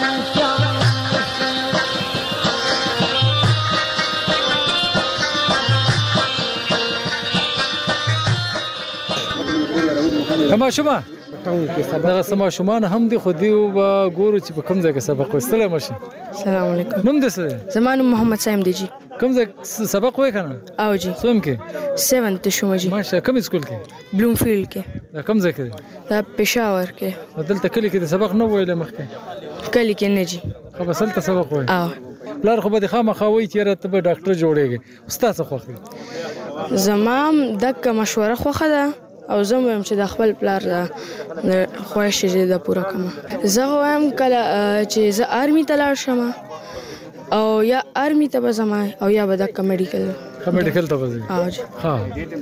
ماشومان دغه ماشومان هم دي خو دی او ګورو چې په کوم ځای کې سبق وستل ماشي. السلام علیکم. نوم دې څه؟ زمان محمد سایم دی جی. کوم ځای سبق وای کنه؟ او جی. څوم کې؟ 7th شوم جی. ماشا کوم سکول کې؟ بلومفیلډ کې. دا کوم ځای کې؟ دا پېښور کې. دلته کلی کې سبق نه وایل مخکې؟ کلی کې نه جی. خو بس دلته سبق وای. او لار خو به خامخا وای چې راته به ډاکټر جوړیږي. استاد څه خوخي؟ زمام دغه مشوره خوخه ده. او زه وایم چې د خپل پلار د خواهش یې د پوره کوم. زه وایم کله چې زه آرمي ته لاړ شم او یا آرمي ته به ځم او یا به د میډیکل ته به ځم. ها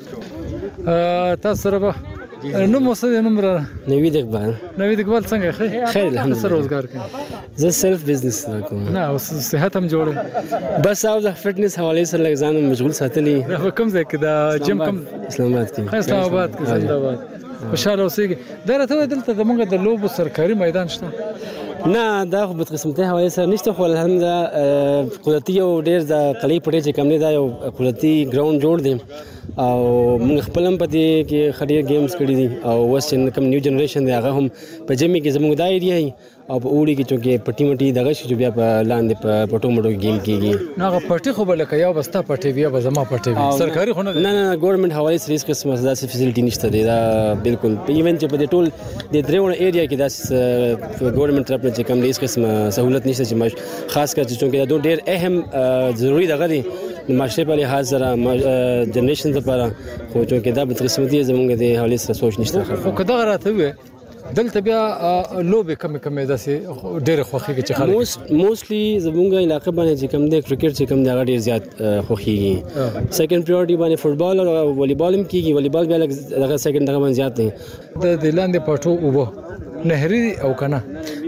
تاسو سره به نو موسه نمبر نوید اقبال. نوید اقبال څنګه خیر الحمدلله. سره روزګار کوي. زه سیلف بزنس کوم. نه او صحت هم جوړه. بس او د فټنس حواله سره ځان مشغول ساتلی. کوم ځای کې دا جیم کوم؟ اسلام آباد کې. اسلام آباد کې زنده باد. خوشاله اوسئ. دا راته دلته زموږ د لوبو سرکاري میدان شته؟ نه دا خو په قسمته حواله سره نشته خو الحمدلله قدرتي او ډیر د قلعه پټه چې کم نه دا یو قدرتي ګراوند جوړ دی او موږ خپل هم پدې کې خډیر گیمز کړی دي او وس چې کوم نیو جنریشن دی هغه هم په جمی کې زموږ دا ایریا او په اوړي کې چې پټي مټي دغه شي بیا په لاندې په پټو مټو گیم کېږي. نه هغه پټي خو بل کې یو بستا پټي بیا به زما پټي سرکاري خو نه. نه ګورنمنت حواله سره هیڅ قسمه داسې فیسیلیټي نشته دی دا بالکل ایون چې په دې ټول د درېونه ایریا کې داسې ګورنمنت طرف نه چې کوم هیڅ قسمه سہولت نشته چې خاص کر چې دا ډېر اهم ضروری دغه دی معاشره په لحاظ سره جنریشن لپاره خو چې دا په قسمتي زمونږ د حواله سره سوچ نشته. خو کدا راته وي دلته بیا لوبه کم داسې ډېر خوخي چې خلک موستلی زمونږ علاقې باندې چې کم د کرکټ چې کم دا ډېر زیات خوخيږي. سیکنډ پرایورټي باندې فوټبال او والیبال هم کیږي. والیبال بیا دغه سیکنډ دغه باندې زیات دی. د لاندې پټو وبو نهري او کنه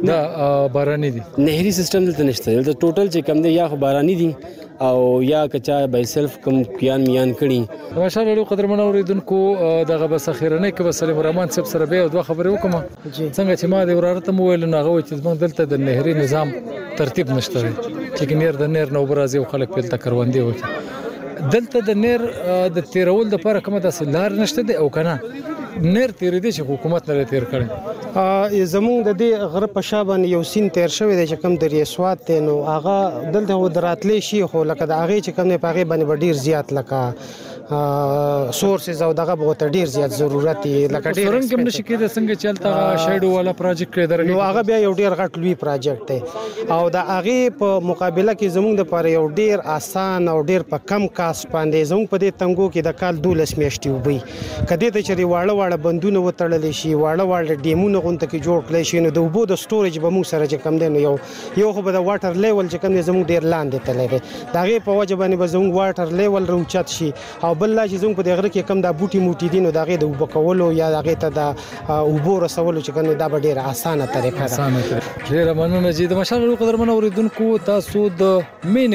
دا باراني دي نهري سیستم دلته نشته دلته ټوټل چې کم دی یا خو باراني دي او یا کچا بای سلف کم میان کړي. ماشاءالله ډېر قدرمن اوریدونکو دغه بس اخیرنۍ کې بس سلیم الرحمن صاحب سره به دوه خبرې وکم څنګه چې ما د ورارته مو ویل نه غوي چې موږ دلته د نهري نظام ترتیب نشته چې نیر د نیر نو برازي او خلک په تکروندې وکړي دلته د نیر د تیرول د لپاره کومه د لار نشته دی او کنه نیر تیر دي چې حکومت نه تیر کړي. زموږ د دې غره په شابه یو سین تیر شوی دی چې کم د ریسوات ته نو هغه دلته ودراتلې شي خو لکه د هغه چې کم نه پاغه باندې ډیر زیات لکه سورسز او دغه به ډیر زیات ضرورت دی لکه ډیر څنګه کوم نشي کېده څنګه چلتا شیډو والا پروجیکټ کې درګي نو هغه بیا یو ډیر غټ لوی پروجیکټ دی او د هغه په مقابله کې زموږ د پر یو ډیر آسان او ډیر په کم کاست باندې زموږ په دې تنګو کې د کال 12 میاشتې وبي کدی ته چې واړه بندونه وتړل شي واړه ډیمونه غونته کې جوړ کړی شي نو د اوبو د سټوریج به موږ سره چې کم دی نو یو خو به د واټر لیول چې کم دی زموږ ډیر لاندې تللی دی د هغې په وجه باندې به زموږ واټر لیول راوچت شي او بل لا چې زموږ په دې غره کې کم دا بوټي موټي دي نو د هغې د اوبه کولو یا د هغې ته د اوبو رسولو چې کم دی دا به ډېره اسانه طریقه ده. ډېره مننه چې د ماشاءالله قدرمن اورېدونکو تاسو د مینې